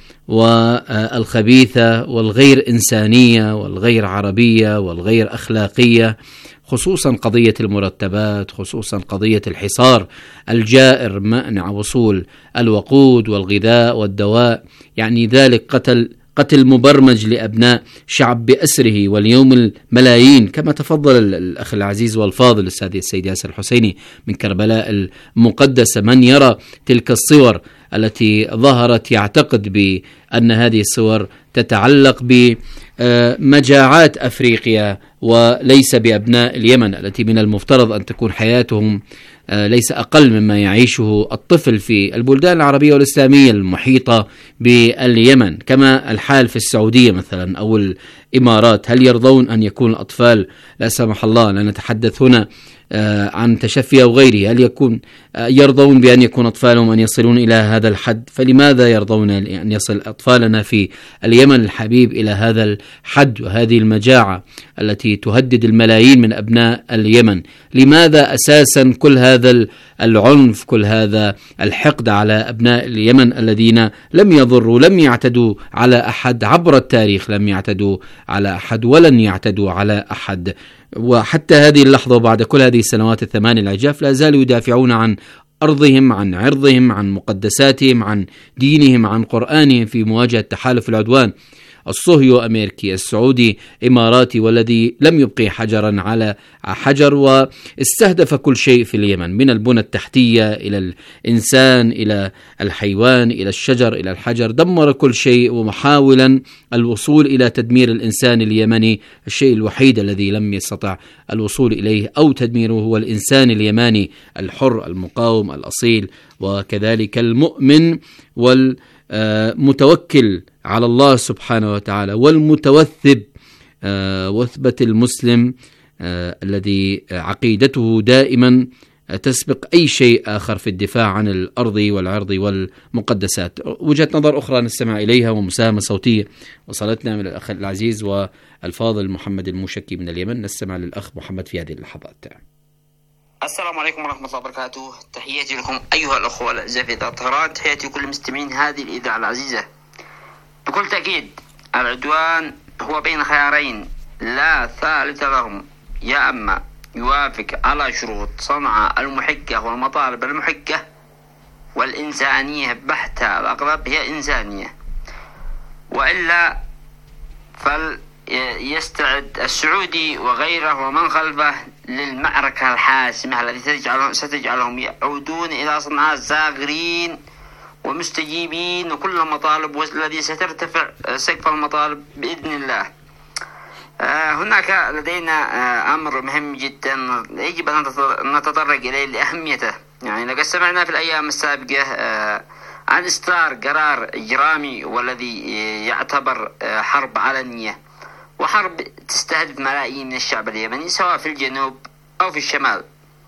والخبيثة والغير إنسانية والغير عربية والغير أخلاقية، خصوصا قضية المرتبات، خصوصا قضية الحصار الجائر منع وصول الوقود والغذاء والدواء. يعني ذلك قتل مبرمج لأبناء شعب بأسره، واليوم الملايين كما تفضل الأخ العزيز والفاضل الأستاذ السيد ياسر الحسيني من كربلاء المقدسة. من يرى تلك الصور التي ظهرت يعتقد بأن هذه الصور تتعلق بمجاعات أفريقيا وليس بأبناء اليمن التي من المفترض أن تكون حياتهم ليس أقل مما يعيشه الطفل في البلدان العربية والإسلامية المحيطة باليمن، كما الحال في السعودية مثلا أو الإمارات. هل يرضون أن يكون الأطفال، لا سمح الله، لا نتحدث هنا عن تشفي أو غيره، هل يرضون بأن يكون أطفالهم أن يصلون إلى هذا الحد؟ فلماذا يرضون أن يصل أطفالنا في اليمن الحبيب إلى هذا الحد وهذه المجاعة التي تهدد الملايين من أبناء اليمن؟ لماذا أساسا كل هذا العنف، كل هذا الحقد على أبناء اليمن الذين لم يضروا، لم يعتدوا على أحد عبر التاريخ، لم يعتدوا على أحد ولن يعتدوا على أحد. وحتى هذه اللحظة وبعد كل هذه السنوات الثمان العجاف لا زالوا يدافعون عن أرضهم، عن عرضهم، عن مقدساتهم، عن دينهم، عن قرآنهم في مواجهة تحالف العدوان الصهيو أمريكي السعودي إماراتي، والذي لم يبقي حجرا على حجر واستهدف كل شيء في اليمن، من البنى التحتية إلى الإنسان إلى الحيوان إلى الشجر إلى الحجر، دمر كل شيء ومحاولا الوصول إلى تدمير الإنسان اليمني. الشيء الوحيد الذي لم يستطع الوصول إليه أو تدميره هو الإنسان اليماني الحر المقاوم الأصيل، وكذلك المؤمن والمتوكل على الله سبحانه وتعالى، والمتوثب وثبة المسلم الذي عقيدته دائما تسبق أي شيء آخر في الدفاع عن الأرض والعرض والمقدسات. وجهة نظر أخرى نستمع إليها ومساهمة صوتية وصلتنا من الأخ العزيز والفاضل محمد الموشكي من اليمن. نستمع للأخ محمد في هذه اللحظات. السلام عليكم ورحمة الله وبركاته. تحياتي لكم أيها الأخوة الأعزاء في إذاعة طهران، تحياتي لكل مستمعين هذه الإذاعة العزيزة. بكل تأكيد العدوان هو بين خيارين لا ثالث لهم، يا أما يوافق على شروط صنعاء المحكة والمطالب المحكة والإنسانية بحتة، الأغلب هي إنسانية، وإلا فليستعد السعودي وغيره ومن خلفه للمعركة الحاسمة التي ستجعلهم يعودون إلى صنعاء زاغرين ومستجيبين وكل المطالب، والذي سترتفع سقف المطالب بإذن الله. هناك لدينا أمر مهم جدا يجب أن نتطرق إليه لأهميته. يعني لقد سمعنا في الأيام السابقة عن إصدار قرار إجرامي والذي يعتبر حرب علنية، وحرب تستهدف ملايين من الشعب اليمني سواء في الجنوب أو في الشمال،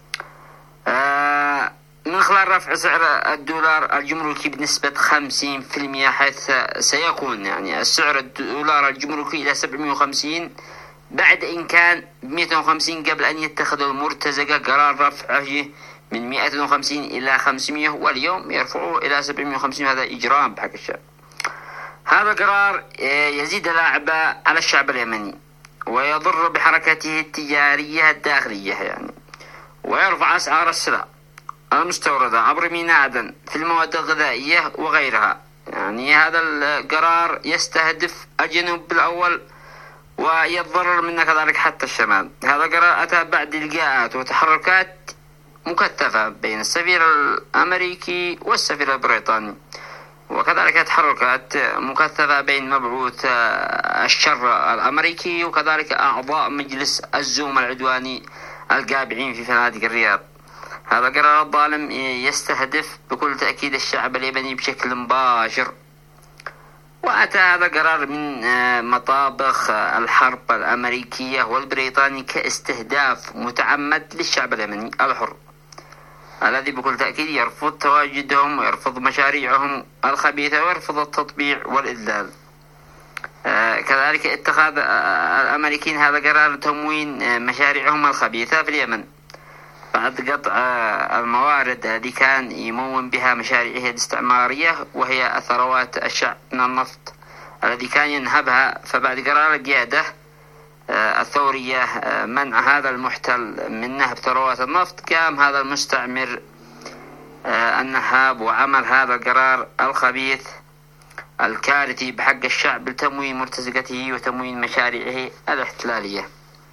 من خلال رفع سعر الدولار الجمركي بنسبة 50%، حيث سيكون يعني السعر الدولار الجمركي إلى 750 بعد إن كان 150 قبل أن يتخذوا المرتزقة قرار رفعه من 150 إلى 500، واليوم يرفعوه إلى 750. هذا إجرام بحق الشعب. هذا القرار يزيد الأعباء على الشعب اليمني ويضر بحركته التجارية الداخلية يعني، ويرفع أسعار السلع المستوردة عبر ميناء عدن في المواد الغذائية وغيرها. يعني هذا القرار يستهدف الجنوب بالأول ويتضرر منه كذلك حتى الشمال. هذا القرار أتى بعد لقاءات وتحركات مكثفة بين السفير الأمريكي والسفير البريطاني، وكذلك تحركات مكثفة بين مبعوث الشر الأمريكي وكذلك أعضاء مجلس الزوم العدواني القابعين في فنادق الرياض. هذا القرار الظالم يستهدف بكل تأكيد الشعب اليمني بشكل مباشر، وأتى هذا القرار من مطابخ الحرب الأمريكية والبريطاني كاستهداف متعمد للشعب اليمني الحر الذي بكل تأكيد يرفض تواجدهم ويرفض مشاريعهم الخبيثة ويرفض التطبيع والإذلال. كذلك اتخاذ الأمريكيين هذا القرار لتموين مشاريعهم الخبيثة في اليمن بعد قطع الموارد التي كان يمون بها مشاريعه الاستعمارية، وهي الثروات الشعب من النفط الذي كان ينهبها. فبعد قرار القيادة الثورية منع هذا المحتل من نهب ثروات النفط، قام هذا المستعمر النهاب وعمل هذا القرار الخبيث الكارثي بحق الشعب لتموين مرتزقته وتموين مشاريعه الاحتلالية.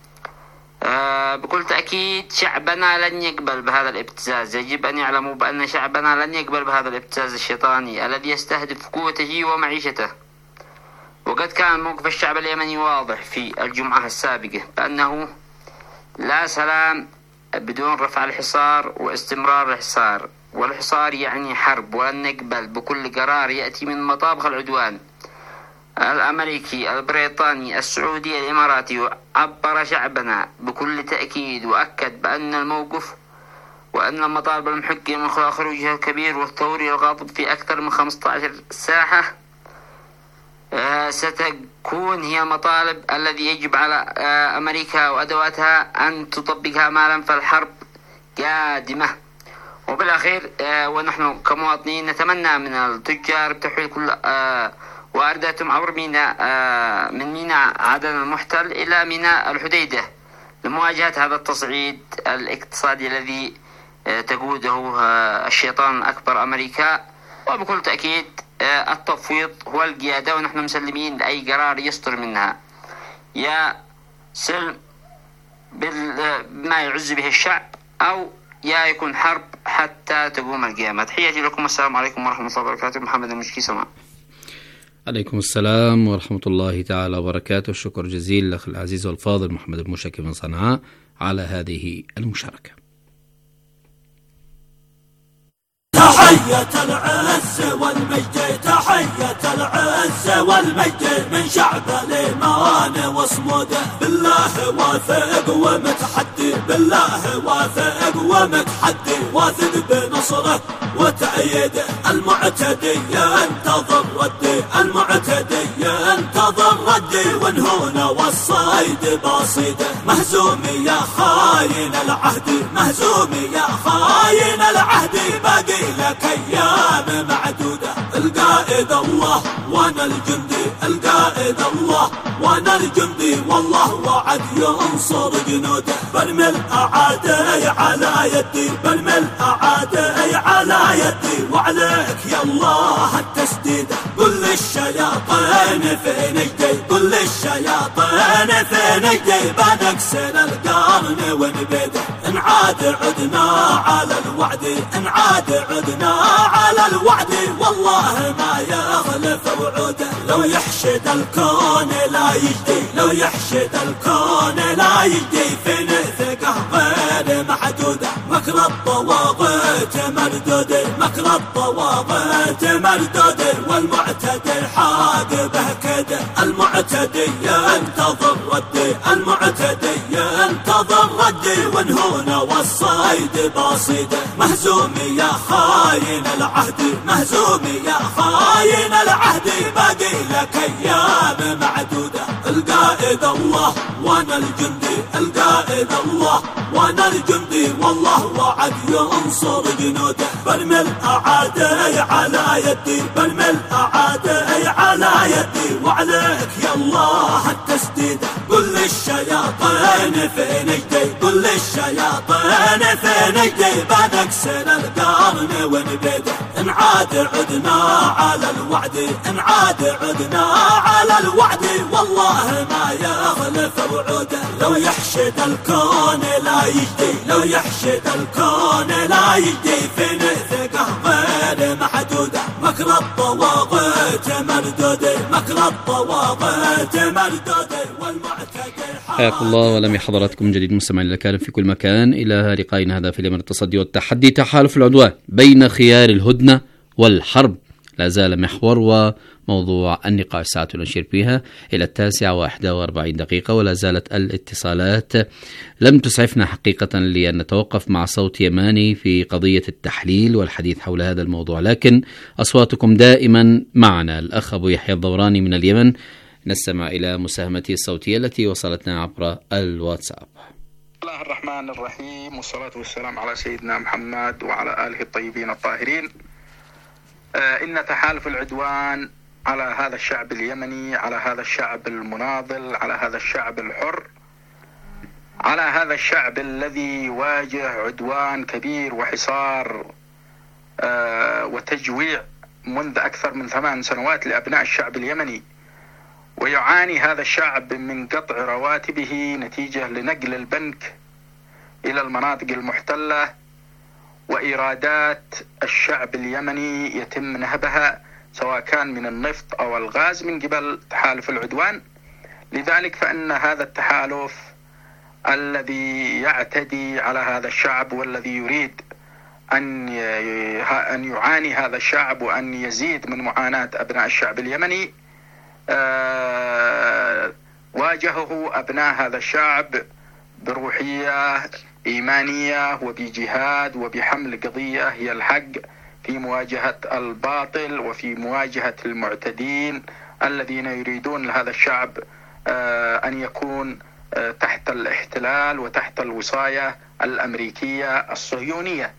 بكل تأكيد شعبنا لن يقبل بهذا الابتزاز. يجب أن يعلموا بأن شعبنا لن يقبل بهذا الابتزاز الشيطاني الذي يستهدف قوته ومعيشته. وقد كان موقف الشعب اليمني واضح في الجمعة السابقة بأنه لا سلام بدون رفع الحصار واستمرار الحصار، والحصار يعني حرب، ولن نقبل بكل قرار يأتي من مطابخ العدوان الأمريكي البريطاني السعودي الإماراتي. عبر شعبنا بكل تأكيد وأكد بأن الموقف وأن المطالب المحقة من خلال خروجها الكبير والثوري الغاضب في أكثر من 15 ساحة ستكون هي المطالب الذي يجب على أمريكا وأدواتها أن تطبقها مالا فالحرب قادمة. وبالأخير ونحن كمواطنين نتمنى من التجار بتحويل كل وارداتهم عبر ميناء من ميناء عدن المحتل إلى ميناء الحديدة لمواجهة هذا التصعيد الاقتصادي الذي تقوده الشيطان الأكبر أمريكا. وبكل تأكيد التفويض هو القيادة، ونحن مسلمين لأي قرار يصدر منها يا سلم بما يعز به الشعب أو يا يكون حرب حتى تقوم القيامة. تحياتي لكم، السلام عليكم ورحمة الله وبركاته. محمد المشكي سماع. عليكم السلام ورحمة الله تعالى وبركاته. الشكر جزيل لأخي العزيز والفاضل محمد المشكي من صنعاء على هذه المشاركة. تحية العز والمجد، تحية العز والمجد من شعب الإيمان وصموده، بالله واثق ومتحدي، بالله واثق ومتحدي، واثق بنصره وتأييده، المعتدي ينتظر ردي، المعتدي ينتظر ردي، ونهون والصيد باصيده، مهزوم يا خاين العهد، مهزوم يا خاين العهد، باقي لك لك أيام معدودة. القائد الله وانا الجندي، القائد الله وانا الجندي، والله وعد ينصر جنوده. برمي الأعادي على يدي، برمي الأعادي على يدي، وعليك يا الله التسديد. قل للشياطين في نجدي، قل للشياطين في نجدي، بنكسر القرن ونبيده. إن عاد عدنا على الوعد، إن عاد عدنا على الوعد، والله ما يخلف وعوده. لو يحشد الكون لا يجدي، لو يحشد الكون لا يجدي، في نثقه غير محدوده. مكر الطواغيت مردود، مكر الطواغيت مردود، والمعتدي حاقبه كده. المعتدي ينتظر ردي، المعتدي ينتظر ردي، ونهون والصيد باصيده. مهزوم يا خاين العهد، مهزوم يا خاين العهد، باقي لك أيام معدودة. القائد الله وانا الجندي، القائد الله وانا الجندي، والله وعد ينصر جنوده. برمي الأعادي على يدي، برمي الأعادي على يدي، وعليك يا الله التسديد. قل للشياطين في نجدي، قل للشياطين في نجدي، بنكسر القرن ونبيده. إن عاد عدنا على الوعد، إن عاد عدنا على الوعد، والله ما يخلف وعوده. لو يحشد الكون لا يجدي، لو يحشد الكون لا يجدي، في نثقه غير محدوده. مكر الطواغيت مردود، مكر الطواغيت مردود، والمعتدي. حياكم الله ولم حضراتكم جديد مستمعين الأكارم في كل مكان. إلى لقائنا هذا في اليمن التصدي والتحدي. تحالف العدوان بين خيار الهدنة والحرب لا زال محور وموضوع النقاش. ساعة نشير فيها إلى 9:41، ولا زالت الاتصالات لم تسعفنا حقيقة لأن نتوقف مع صوت يماني في قضية التحليل والحديث حول هذا الموضوع، لكن أصواتكم دائما معنا. الأخ أبو يحيى الضوراني من اليمن، نستمع إلى مساهمته الصوتية التي وصلتنا عبر الواتساب. بسم الله الرحمن الرحيم، والصلاة والسلام على سيدنا محمد وعلى آله الطيبين الطاهرين. إن تحالف العدوان على هذا الشعب اليمني، على هذا الشعب المناضل، على هذا الشعب الحر، على هذا الشعب الذي يواجه عدوان كبير وحصار وتجويع منذ أكثر من 8 سنوات لأبناء الشعب اليمني. ويعاني هذا الشعب من قطع رواتبه نتيجة لنقل البنك إلى المناطق المحتلة، وإيرادات الشعب اليمني يتم نهبها سواء كان من النفط أو الغاز من قبل تحالف العدوان. لذلك فإن هذا التحالف الذي يعتدي على هذا الشعب والذي يريد أن يعاني هذا الشعب وأن يزيد من معاناة أبناء الشعب اليمني، واجهه أبناء هذا الشعب بروحية إيمانية وبجهاد وبحمل قضية هي الحق في مواجهة الباطل وفي مواجهة المعتدين الذين يريدون لهذا الشعب أن يكون تحت الاحتلال وتحت الوصاية الأمريكية الصهيونية.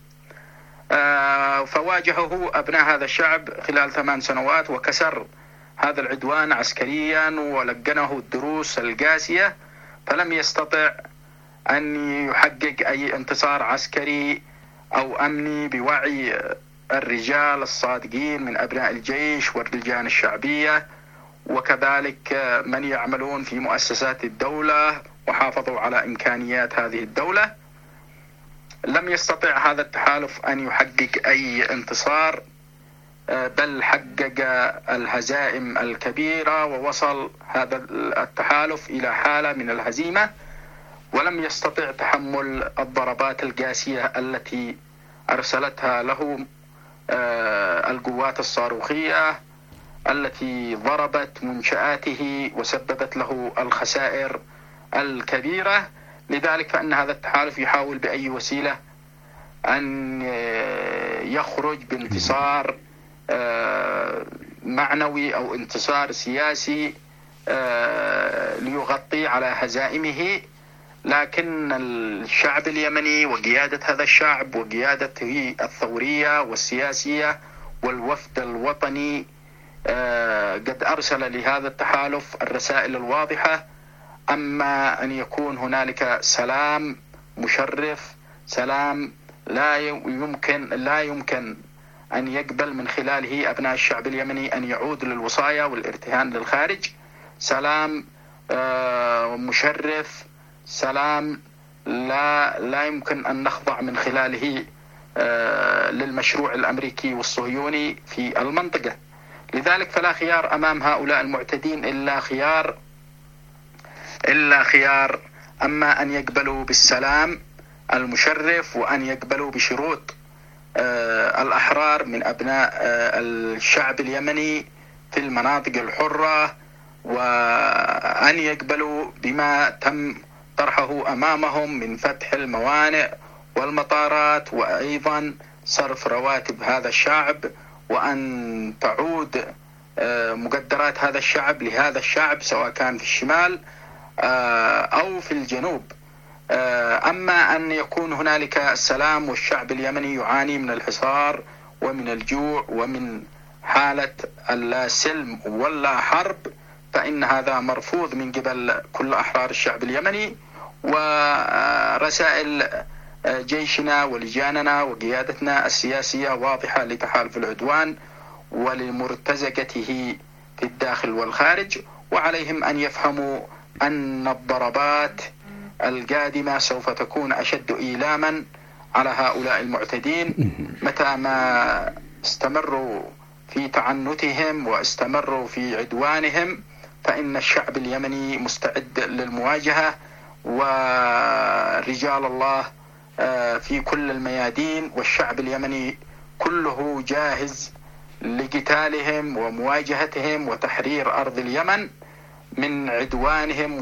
فواجهه أبناء هذا الشعب خلال 8 سنوات وكسر هذا العدوان عسكريا ولقنه الدروس القاسية، فلم يستطع أن يحقق أي انتصار عسكري أو أمني بوعي الرجال الصادقين من أبناء الجيش والرجال الشعبية وكذلك من يعملون في مؤسسات الدولة وحافظوا على إمكانيات هذه الدولة. لم يستطع هذا التحالف أن يحقق أي انتصار، بل حقق الهزائم الكبيرة، ووصل هذا التحالف إلى حالة من الهزيمة، ولم يستطع تحمل الضربات القاسية التي أرسلتها له القوات الصاروخية التي ضربت منشآته وسببت له الخسائر الكبيرة. لذلك فإن هذا التحالف يحاول بأي وسيلة أن يخرج بانتصار معنوي أو انتصار سياسي ليغطي على هزائمه، لكن الشعب اليمني وقيادة هذا الشعب وقيادته الثورية والسياسية والوفد الوطني قد أرسل لهذا التحالف الرسائل الواضحة. أما أن يكون هنالك سلام مشرف، سلام لا يمكن أن يقبل من خلاله أبناء الشعب اليمني أن يعود للوصاية والارتهان للخارج، سلام مشرف، سلام لا يمكن أن نخضع من خلاله للمشروع الأمريكي والصهيوني في المنطقة. لذلك فلا خيار أمام هؤلاء المعتدين إلا خيار أما أن يقبلوا بالسلام المشرف وأن يقبلوا بشروط الأحرار من أبناء الشعب اليمني في المناطق الحرة، وأن يقبلوا بما تم طرحه أمامهم من فتح الموانئ والمطارات، وأيضا صرف رواتب هذا الشعب، وأن تعود مقدرات هذا الشعب لهذا الشعب سواء كان في الشمال أو في الجنوب. أما أن يكون هنالك سلام والشعب اليمني يعاني من الحصار ومن الجوع ومن حالة اللا سلم ولا حرب، فإن هذا مرفوض من قبل كل أحرار الشعب اليمني. ورسائل جيشنا ولجاننا وقيادتنا السياسية واضحة لتحالف العدوان ولمرتزقته في الداخل والخارج، وعليهم أن يفهموا أن الضربات القادمة سوف تكون أشد إيلاما على هؤلاء المعتدين متى ما استمروا في تعنتهم واستمروا في عدوانهم. فإن الشعب اليمني مستعد للمواجهة، ورجال الله في كل الميادين، والشعب اليمني كله جاهز لقتالهم ومواجهتهم وتحرير أرض اليمن من عدوانهم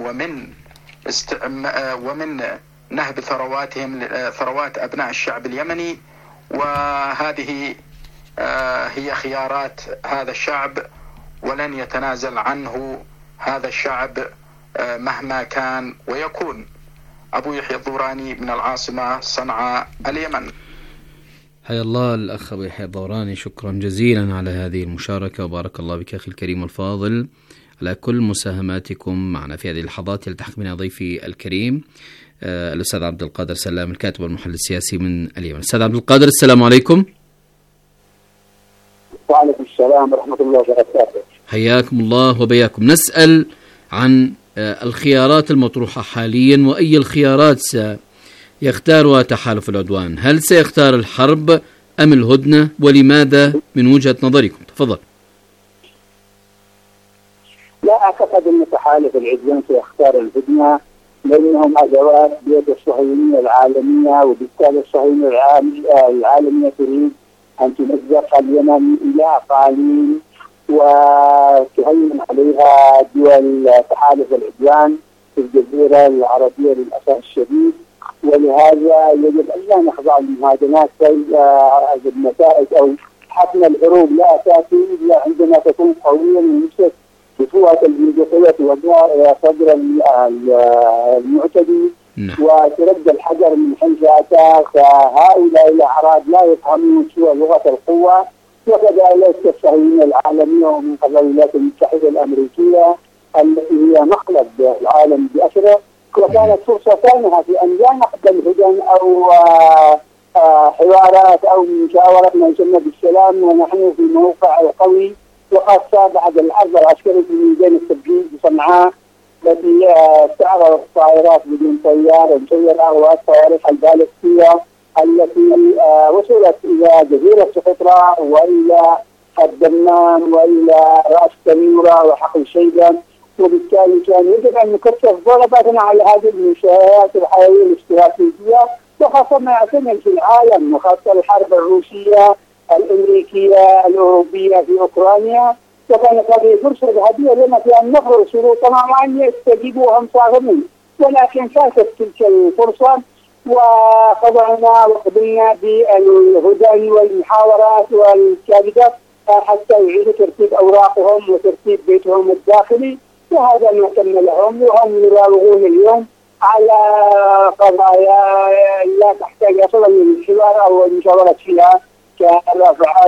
ومن نهب ثروات أبناء الشعب اليمني. وهذه هي خيارات هذا الشعب، ولن يتنازل عنه هذا الشعب مهما كان ويكون. أبو يحيى الضوراني من العاصمة صنعاء اليمن. حيا الله الأخ أبو يحيى الضوراني، شكرا جزيلا على هذه المشاركة، وبارك الله بك أخي الكريم الفاضل على كل مساهماتكم معنا في هذه اللحظات. يلتحق بنا ضيفي الكريم الأستاذ عبد القادر سلام، الكاتب والمحلل السياسي من اليمن. أستاذ عبد القادر، السلام عليكم. وعليكم السلام ورحمة الله وبركاته. حياكم الله وبياكم. نسأل عن الخيارات المطروحة حاليا، وأي الخيارات سيختارها تحالف العدوان؟ هل سيختار الحرب أم الهدنة، ولماذا من وجهة نظركم؟ تفضل. لا أعتقد أن تحالف العدوان سيختار الهدنة، لأنهم أدوات بيد الصهيونية العالمية، وبالتالي الصهيونية العالمية تريد أن تمزق اليمن إلى أقاليم وتهيمن عليها دول تحالف العدوان في الجزيرة العربية للأسف الشديد. ولهذا يجب أن لا نخضع للمهاجمات النتائج أو حسم الحروب لا تأتي إلا عندما تكون قوية ويمسك بقوة البندقية وصدر المعتدي وترد الحجر من حيث أتى. فهؤلاء الأعراض لا يفهمون سوى لغة القوة، وكذلك الصهيونية العالمية ومن قبل الولايات المتحدة الأمريكية التي هي مقلب العالم بأسره. وكانت فرصة ثانية في أن لا نقبل هدن أو حوارات أو مشاورات ما يسمى بالسلام ونحن في موقع قوي، وخاصة بعد الحرب العسكري في ميدان التبجيل بصنعاء التي استعرضت الطائرات بدون طيار ومسيرة والصواريخ البالستية التي وصلت إلى جزيرة سقطرى وإلى الدمام وإلى رأس تنورة وحقل شيبان. وبالتالي كان يجب أن نكثف ضرباتنا على هذه المنشآت الحيوية الاستراتيجية، وخاصة ما يعتمد في العالم، وخاصة الحرب الروسية الأمريكية الأوروبية في أوكرانيا. وكانت هذه فرصة ذهبية لنا في أن نفرض شروطنا وأن يستجيبوا وهم صاغمين، ولكن فاتت تلك الفرصة وخضعنا وقبلنا بالهدن والمحاورات والكاذبات حتى يعيدوا ترتيب أوراقهم وترتيب بيتهم الداخلي، وهذا ما تم لهم. وهم يراوغون اليوم على قضايا لا تحتاج أصلا للحوار أو المشاورة فيها، كرفع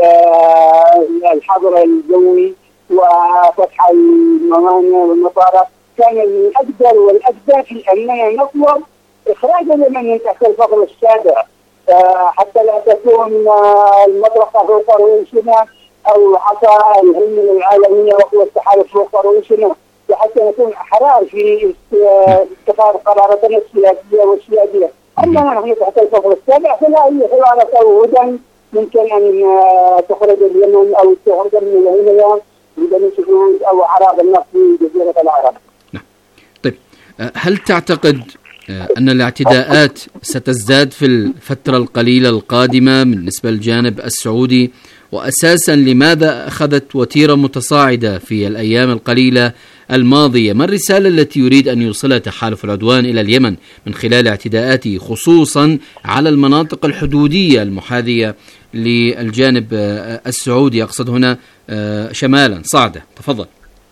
الحظر الجوي وفتح الموانئ والمطارات. كان الأقدر والأجدى في أننا نطلب إخراج اليمن من تحت الفقر السابع حتى لا تكون المطرقة فوق رؤوسنا أو حتى الهيمنة العالمية وقوى التحالف فوق رؤوسنا، وحتى نكون أحرار في اتخاذ قراراتنا السياسية والسيادية. أما نحن تحت الفقر السابع فلا هي حوارة أو هدى ممكن أن تخرج اليمن أو تخرج من الهيمنة بدون سجود أو أعراض النفط في جزيرة العرب. طيب، هل تعتقد أن الاعتداءات ستزداد في الفترة القليلة القادمة بالنسبة للجانب السعودي؟ وأساسا لماذا أخذت وتيرة متصاعدة في الأيام القليلة الماضية؟ ما الرسالة التي يريد أن يوصلها تحالف العدوان إلى اليمن من خلال اعتداءاته خصوصا على المناطق الحدودية المحاذية للجانب السعودي، أقصد هنا شمالا صعدة؟ تفضل.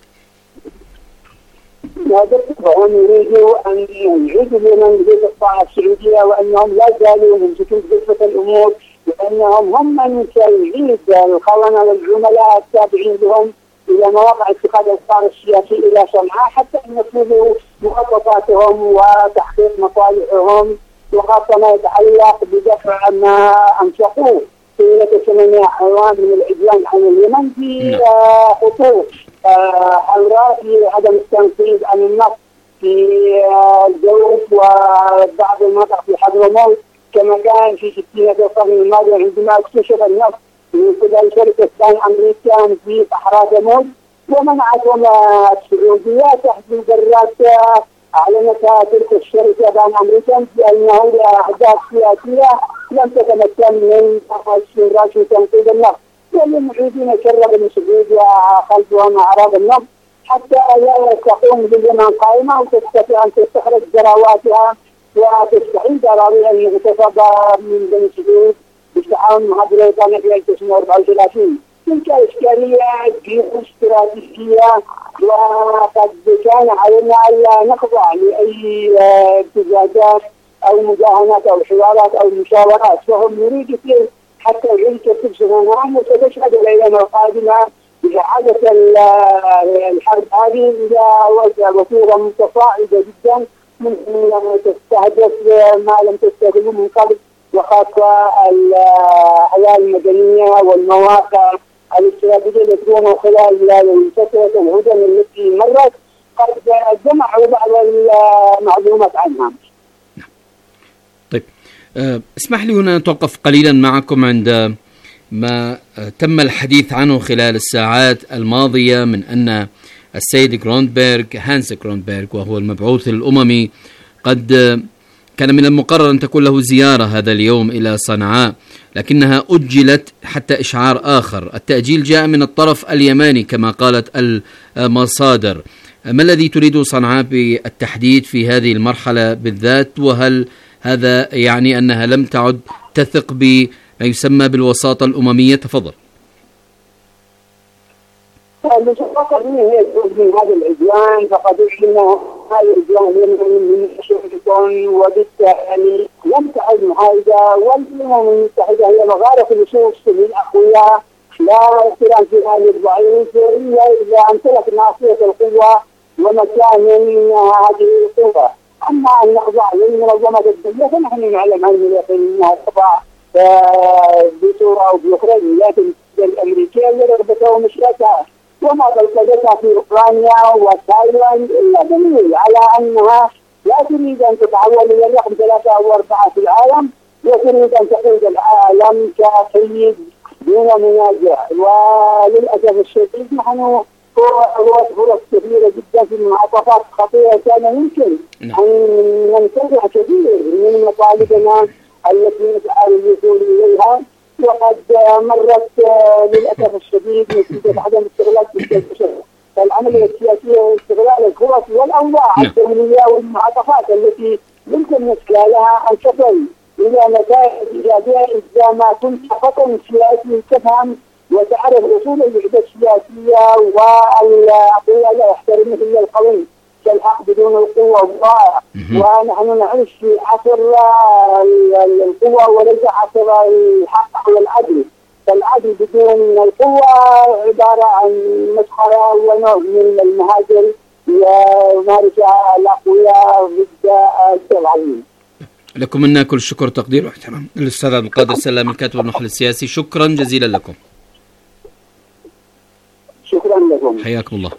هم يريدوا أن يعيدوا اليمن ببيت الطاعة السعودية، وأنهم لا زالوا ممسكين بكافة الأمور، وأنهم هم من سيعيد الخونة والعملاء التابعين لهم إلى مواقع اتخاذ القرار السياسي إلى صنعاء حتى أن ينفذوا مخططاتهم وتحقيق مصالحهم، وخاصة ما يتعلق بدفع ما أنفقوه طيلة 8 أعوام من العدوان عن اليمن في خطوط حمراء في عدم التنفيذ عن النفط في الجوف وبعض المناطق في حضرموت، كما كان في ستينات القرن الماضي عندما اكتشف النفط من قبل شركة سان أمريكان في صحراء ثمود ومنعتهم السعودية تحت مجرات أعلنتها تلك الشركة سان أمريكان بأنه لأهداف سياسية لم تتمكن من استخراج وتنقيذ النفط، والمعيدين شرب السعود وخلفهم أعراض النفط حتى لا تقوم باليمن قائمة وتستطيع أن تستخرج ثرواتها وتستعيد أراضيها المغتصبة من بني سعود بالتعاون مع بريطانيا في 1934. تلك إشكالية جيوستراتيجية، وقد كان علينا ألا نخضع لأي ابتزازات أو مداهنات أو حوارات أو مشاورات، فهم يريدوا حتى يعيد ترتيب سنوات وستشهد الأيام القادمة إعادة الحرب هذه إلى وتيرة متصاعدة جدا ممكن تستهدف ما لم تستهدفه من قبل، وخاصة الحياة المدنية والمواقع الاستراتيجية التي تكون خلال فترة الهدن التي مرت قد جمعوا بعض المعلومات عنها. طيب، اسمح لي هنا نتوقف قليلا معكم عند ما تم الحديث عنه خلال الساعات الماضية من أن السيد هانس غرونبرغ وهو المبعوث الأممي قد كان من المقرر أن تكون له زيارة هذا اليوم إلى صنعاء، لكنها أجلت حتى إشعار آخر. التأجيل جاء من الطرف اليماني كما قالت المصادر. ما الذي تريد صنعاء بالتحديد في هذه المرحلة بالذات؟ وهل هذا يعني أنها لم تعد تثق بما يسمى بالوساطة الأممية؟ تفضل. المشاركة هي جزء من هذا العدوان، فقد أعلن هذا العدوان من واشنطن، وبالتالي لم تعد محايدة، والأمم المتحدة هي مغارة النصوص للأقوياء لا يمكن في هذه الضعيف إلا إذا أمتلك ناصية القوة ومكان من هذه القوة. أما أن نخضع للمنظمة الدولية فنحن نعلم عن اليقين أنها تخضع بصورة أو بأخرى، لكن الأمريكية رغبتها ومشيتها وما بلغتها في أوكرانيا وتايلاند إلا دليل على أنها لا تريد أن تتحول إلى الرقم 3 أو 4 في العالم، وتريد أن تقود العالم كسيد دون منازع. وللأسف الشديد نحن فرص كثيرة جدا في منعطفات خطيرة كان يمكن أن ننتزع كثير من مطالبنا التي نسعى للوصول إليها، وقد مرت للأسف الشديد نتيجة عدم استغلال البشر. فالعملية السياسية واستغلال الفرص والأوضاع الدولية والمعطفات التي يمكن من خلالها أن تصل إلى نتائج إيجابية إذا ما كنت خطأ سياسي تفهم وتعرف أصول اللعبة السياسية والأقوياء لا يحترمه إلا القوي. الحق بدون القوة ضائع، ونحن نعيش في عصر القوة وليس عصر الحق والعدل. فالعدل بدون القوة عبارة عن مسخرة ونوع من المهاجر يمارسها الأقوياء ضد الضعيفين. لكم منا كل الشكر والتقدير واحترام. الأستاذ عبد القادر سلام الكاتب والناقد السياسي، شكرا جزيلا لكم. شكرا لكم، حياكم الله.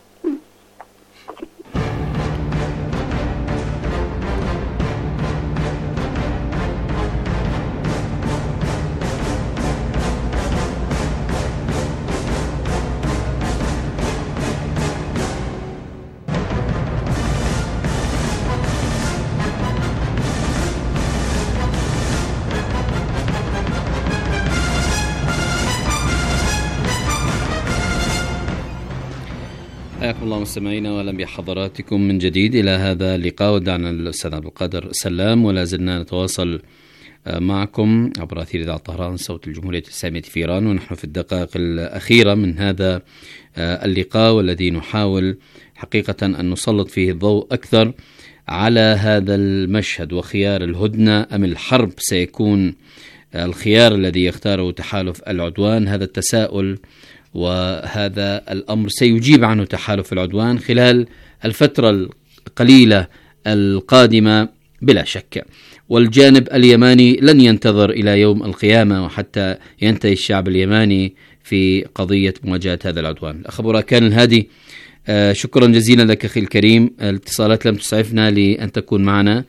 حياكم الله مستمعينا واهلا بحضراتكم من جديد الى هذا اللقاء. ودعنا الاستاذ عبد القادر سلام، ولا زلنا نتواصل معكم عبر اثير اذاعه طهران صوت الجمهوريه الاسلاميه في ايران، ونحن في الدقائق الاخيره من هذا اللقاء، والذي نحاول حقيقه ان نسلط فيه الضوء اكثر على هذا المشهد، وخيار الهدنه ام الحرب سيكون الخيار الذي يختاره تحالف العدوان. هذا التساؤل وهذا الأمر سيجيب عنه تحالف العدوان خلال الفترة القليلة القادمة بلا شك. والجانب اليماني لن ينتظر إلى يوم القيامة وحتى ينتهي الشعب اليماني في قضية مواجهة هذا العدوان. الأخ أبو راكان الهادي، شكرا جزيلا لك أخي الكريم. الاتصالات لم تسعفنا لأن تكون معنا،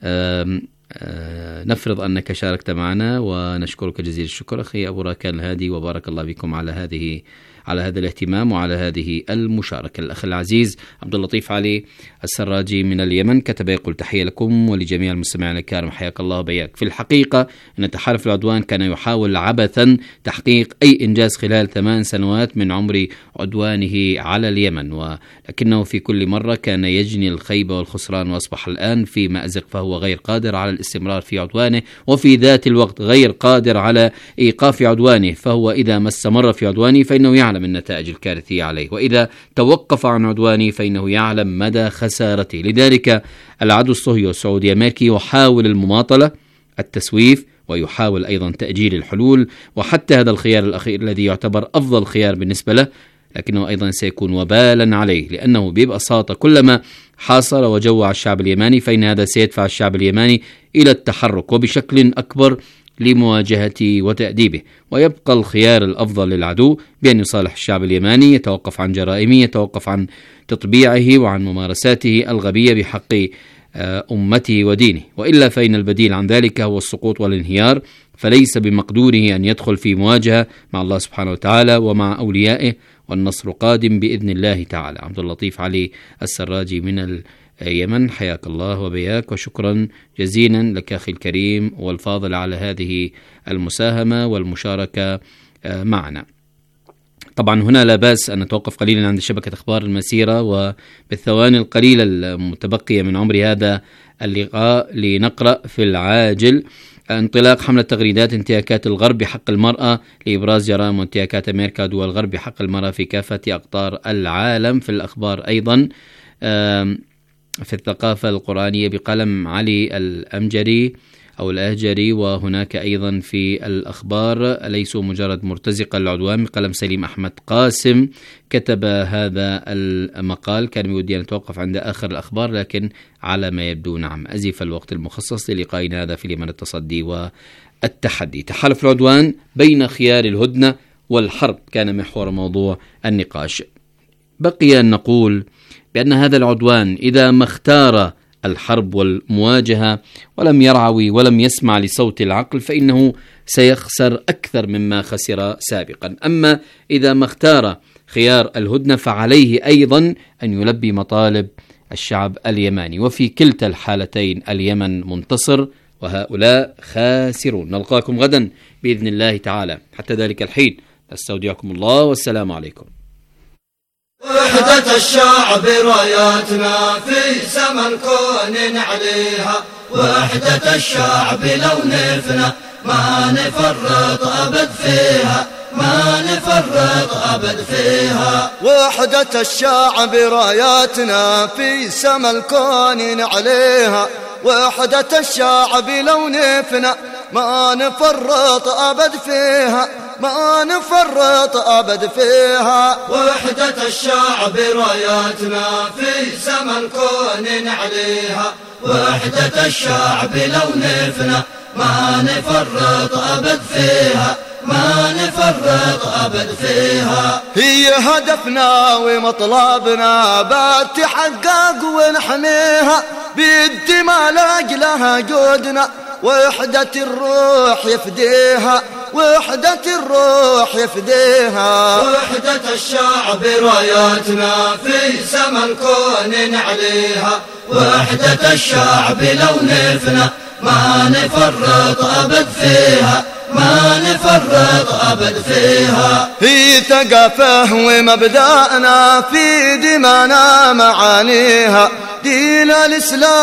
نفرض أنك شاركت معنا ونشكرك جزيل الشكر أخي أبو راكان الهادي، وبارك الله بكم على هذا الاهتمام وعلى هذه المشاركة. الأخ العزيز عبد اللطيف علي السراجي من اليمن كتب يقول: تحية لكم ولجميع المستمعين الكرام، حياك الله وبياك. في الحقيقة أن تحالف العدوان كان يحاول عبثا تحقيق أي إنجاز خلال 8 سنوات من عمر عدوانه على اليمن، ولكنه في كل مرة كان يجني الخيبة والخسران، وأصبح الآن في مأزق، فهو غير قادر على الاستمرار في عدوانه، وفي ذات الوقت غير قادر على إيقاف عدوانه. فهو إذا ما استمر في عدوانه فإنه يعلم النتائج الكارثية عليه، وإذا توقف عن عدوانه فإنه يعلم مدى خسارته. لذلك العدو الصهيوني والسعودي الأمريكي يحاول المماطلة، التسويف، ويحاول أيضا تأجيل الحلول، وحتى هذا الخيار الأخير الذي يعتبر أفضل خيار بالنسبة له، لكنه أيضا سيكون وبالا عليه، لأنه ببساطة كلما حاصر وجوع الشعب اليماني فإن هذا سيدفع الشعب اليماني إلى التحرك وبشكل أكبر لمواجهته وتأديبه. ويبقى الخيار الأفضل للعدو بأن يصالح الشعب اليماني، يتوقف عن جرائمه، يتوقف عن تطبيعه وعن ممارساته الغبية بحق أمته ودينه، وإلا فإن البديل عن ذلك هو السقوط والانهيار، فليس بمقدوره أن يدخل في مواجهة مع الله سبحانه وتعالى ومع أوليائه، والنصر قادم بإذن الله تعالى. عبد اللطيف علي السراجي من اليمن، حياك الله وبياك، وشكرا جزيلا لك أخي الكريم والفاضل على هذه المساهمة والمشاركة معنا. طبعا هنا لا بأس أن نتوقف قليلا عند شبكة أخبار المسيرة، وبالثواني القليلة المتبقية من عمر هذا اللقاء لنقرأ في العاجل: انطلاق حملة تغريدات انتهاكات الغرب بحق المرأة لإبراز جرائم وانتهاكات أمريكا دول الغرب بحق المرأة في كافة أقطار العالم. في الأخبار أيضا في الثقافة القرآنية بقلم علي الأمجري أو الأهجري، وهناك أيضا في الأخبار ليسوا مجرد مرتزقة العدوان بقلم سليم أحمد قاسم كتب هذا المقال. كان بودي أن نتوقف عند آخر الأخبار، لكن على ما يبدو نعم أزف الوقت المخصص للقائنا هذا في اليمن التصدي والتحدي. تحالف العدوان بين خيار الهدنة والحرب كان محور موضوع النقاش. بقي أن نقول بأن هذا العدوان إذا ما اختار الحرب والمواجهة ولم يرعوي ولم يسمع لصوت العقل فإنه سيخسر أكثر مما خسر سابقا. أما إذا ما اختار خيار الهدنة فعليه أيضا أن يلبي مطالب الشعب اليماني، وفي كلتا الحالتين اليمن منتصر وهؤلاء خاسرون. نلقاكم غدا بإذن الله تعالى، حتى ذلك الحين أستودعكم الله والسلام عليكم. وحدة الشعب راياتنا في سما الكون نعليها، وحدة الشعب لو نفنا ما نفرط أبد فيها، ما نفرط أبد فيها. وحدة الشعب راياتنا في سما الكون عليها، وحدة الشعب لو نفنا ما نفرط أبد فيها، ما نفرط أبد فيها. وحدة الشعب راياتنا في سما الكون عليها، وحدة الشعب لو نفنا ما نفرط أبد فيها، ما نفرط أبد فيها. هي هدفنا ومطلبنا بتحقق ونحميها، بالدماء لأجلها جودنا وحدة الروح يفديها، وحدة الروح يفديها. وحدة الشعب راياتنا في سما الكون عليها، وحدة الشعب لو نفنا ما نفرط أبد فيها، ما نفرط أبد فيها. هي ثقافة ومبدأنا في دمانا معانيها، دين الإسلام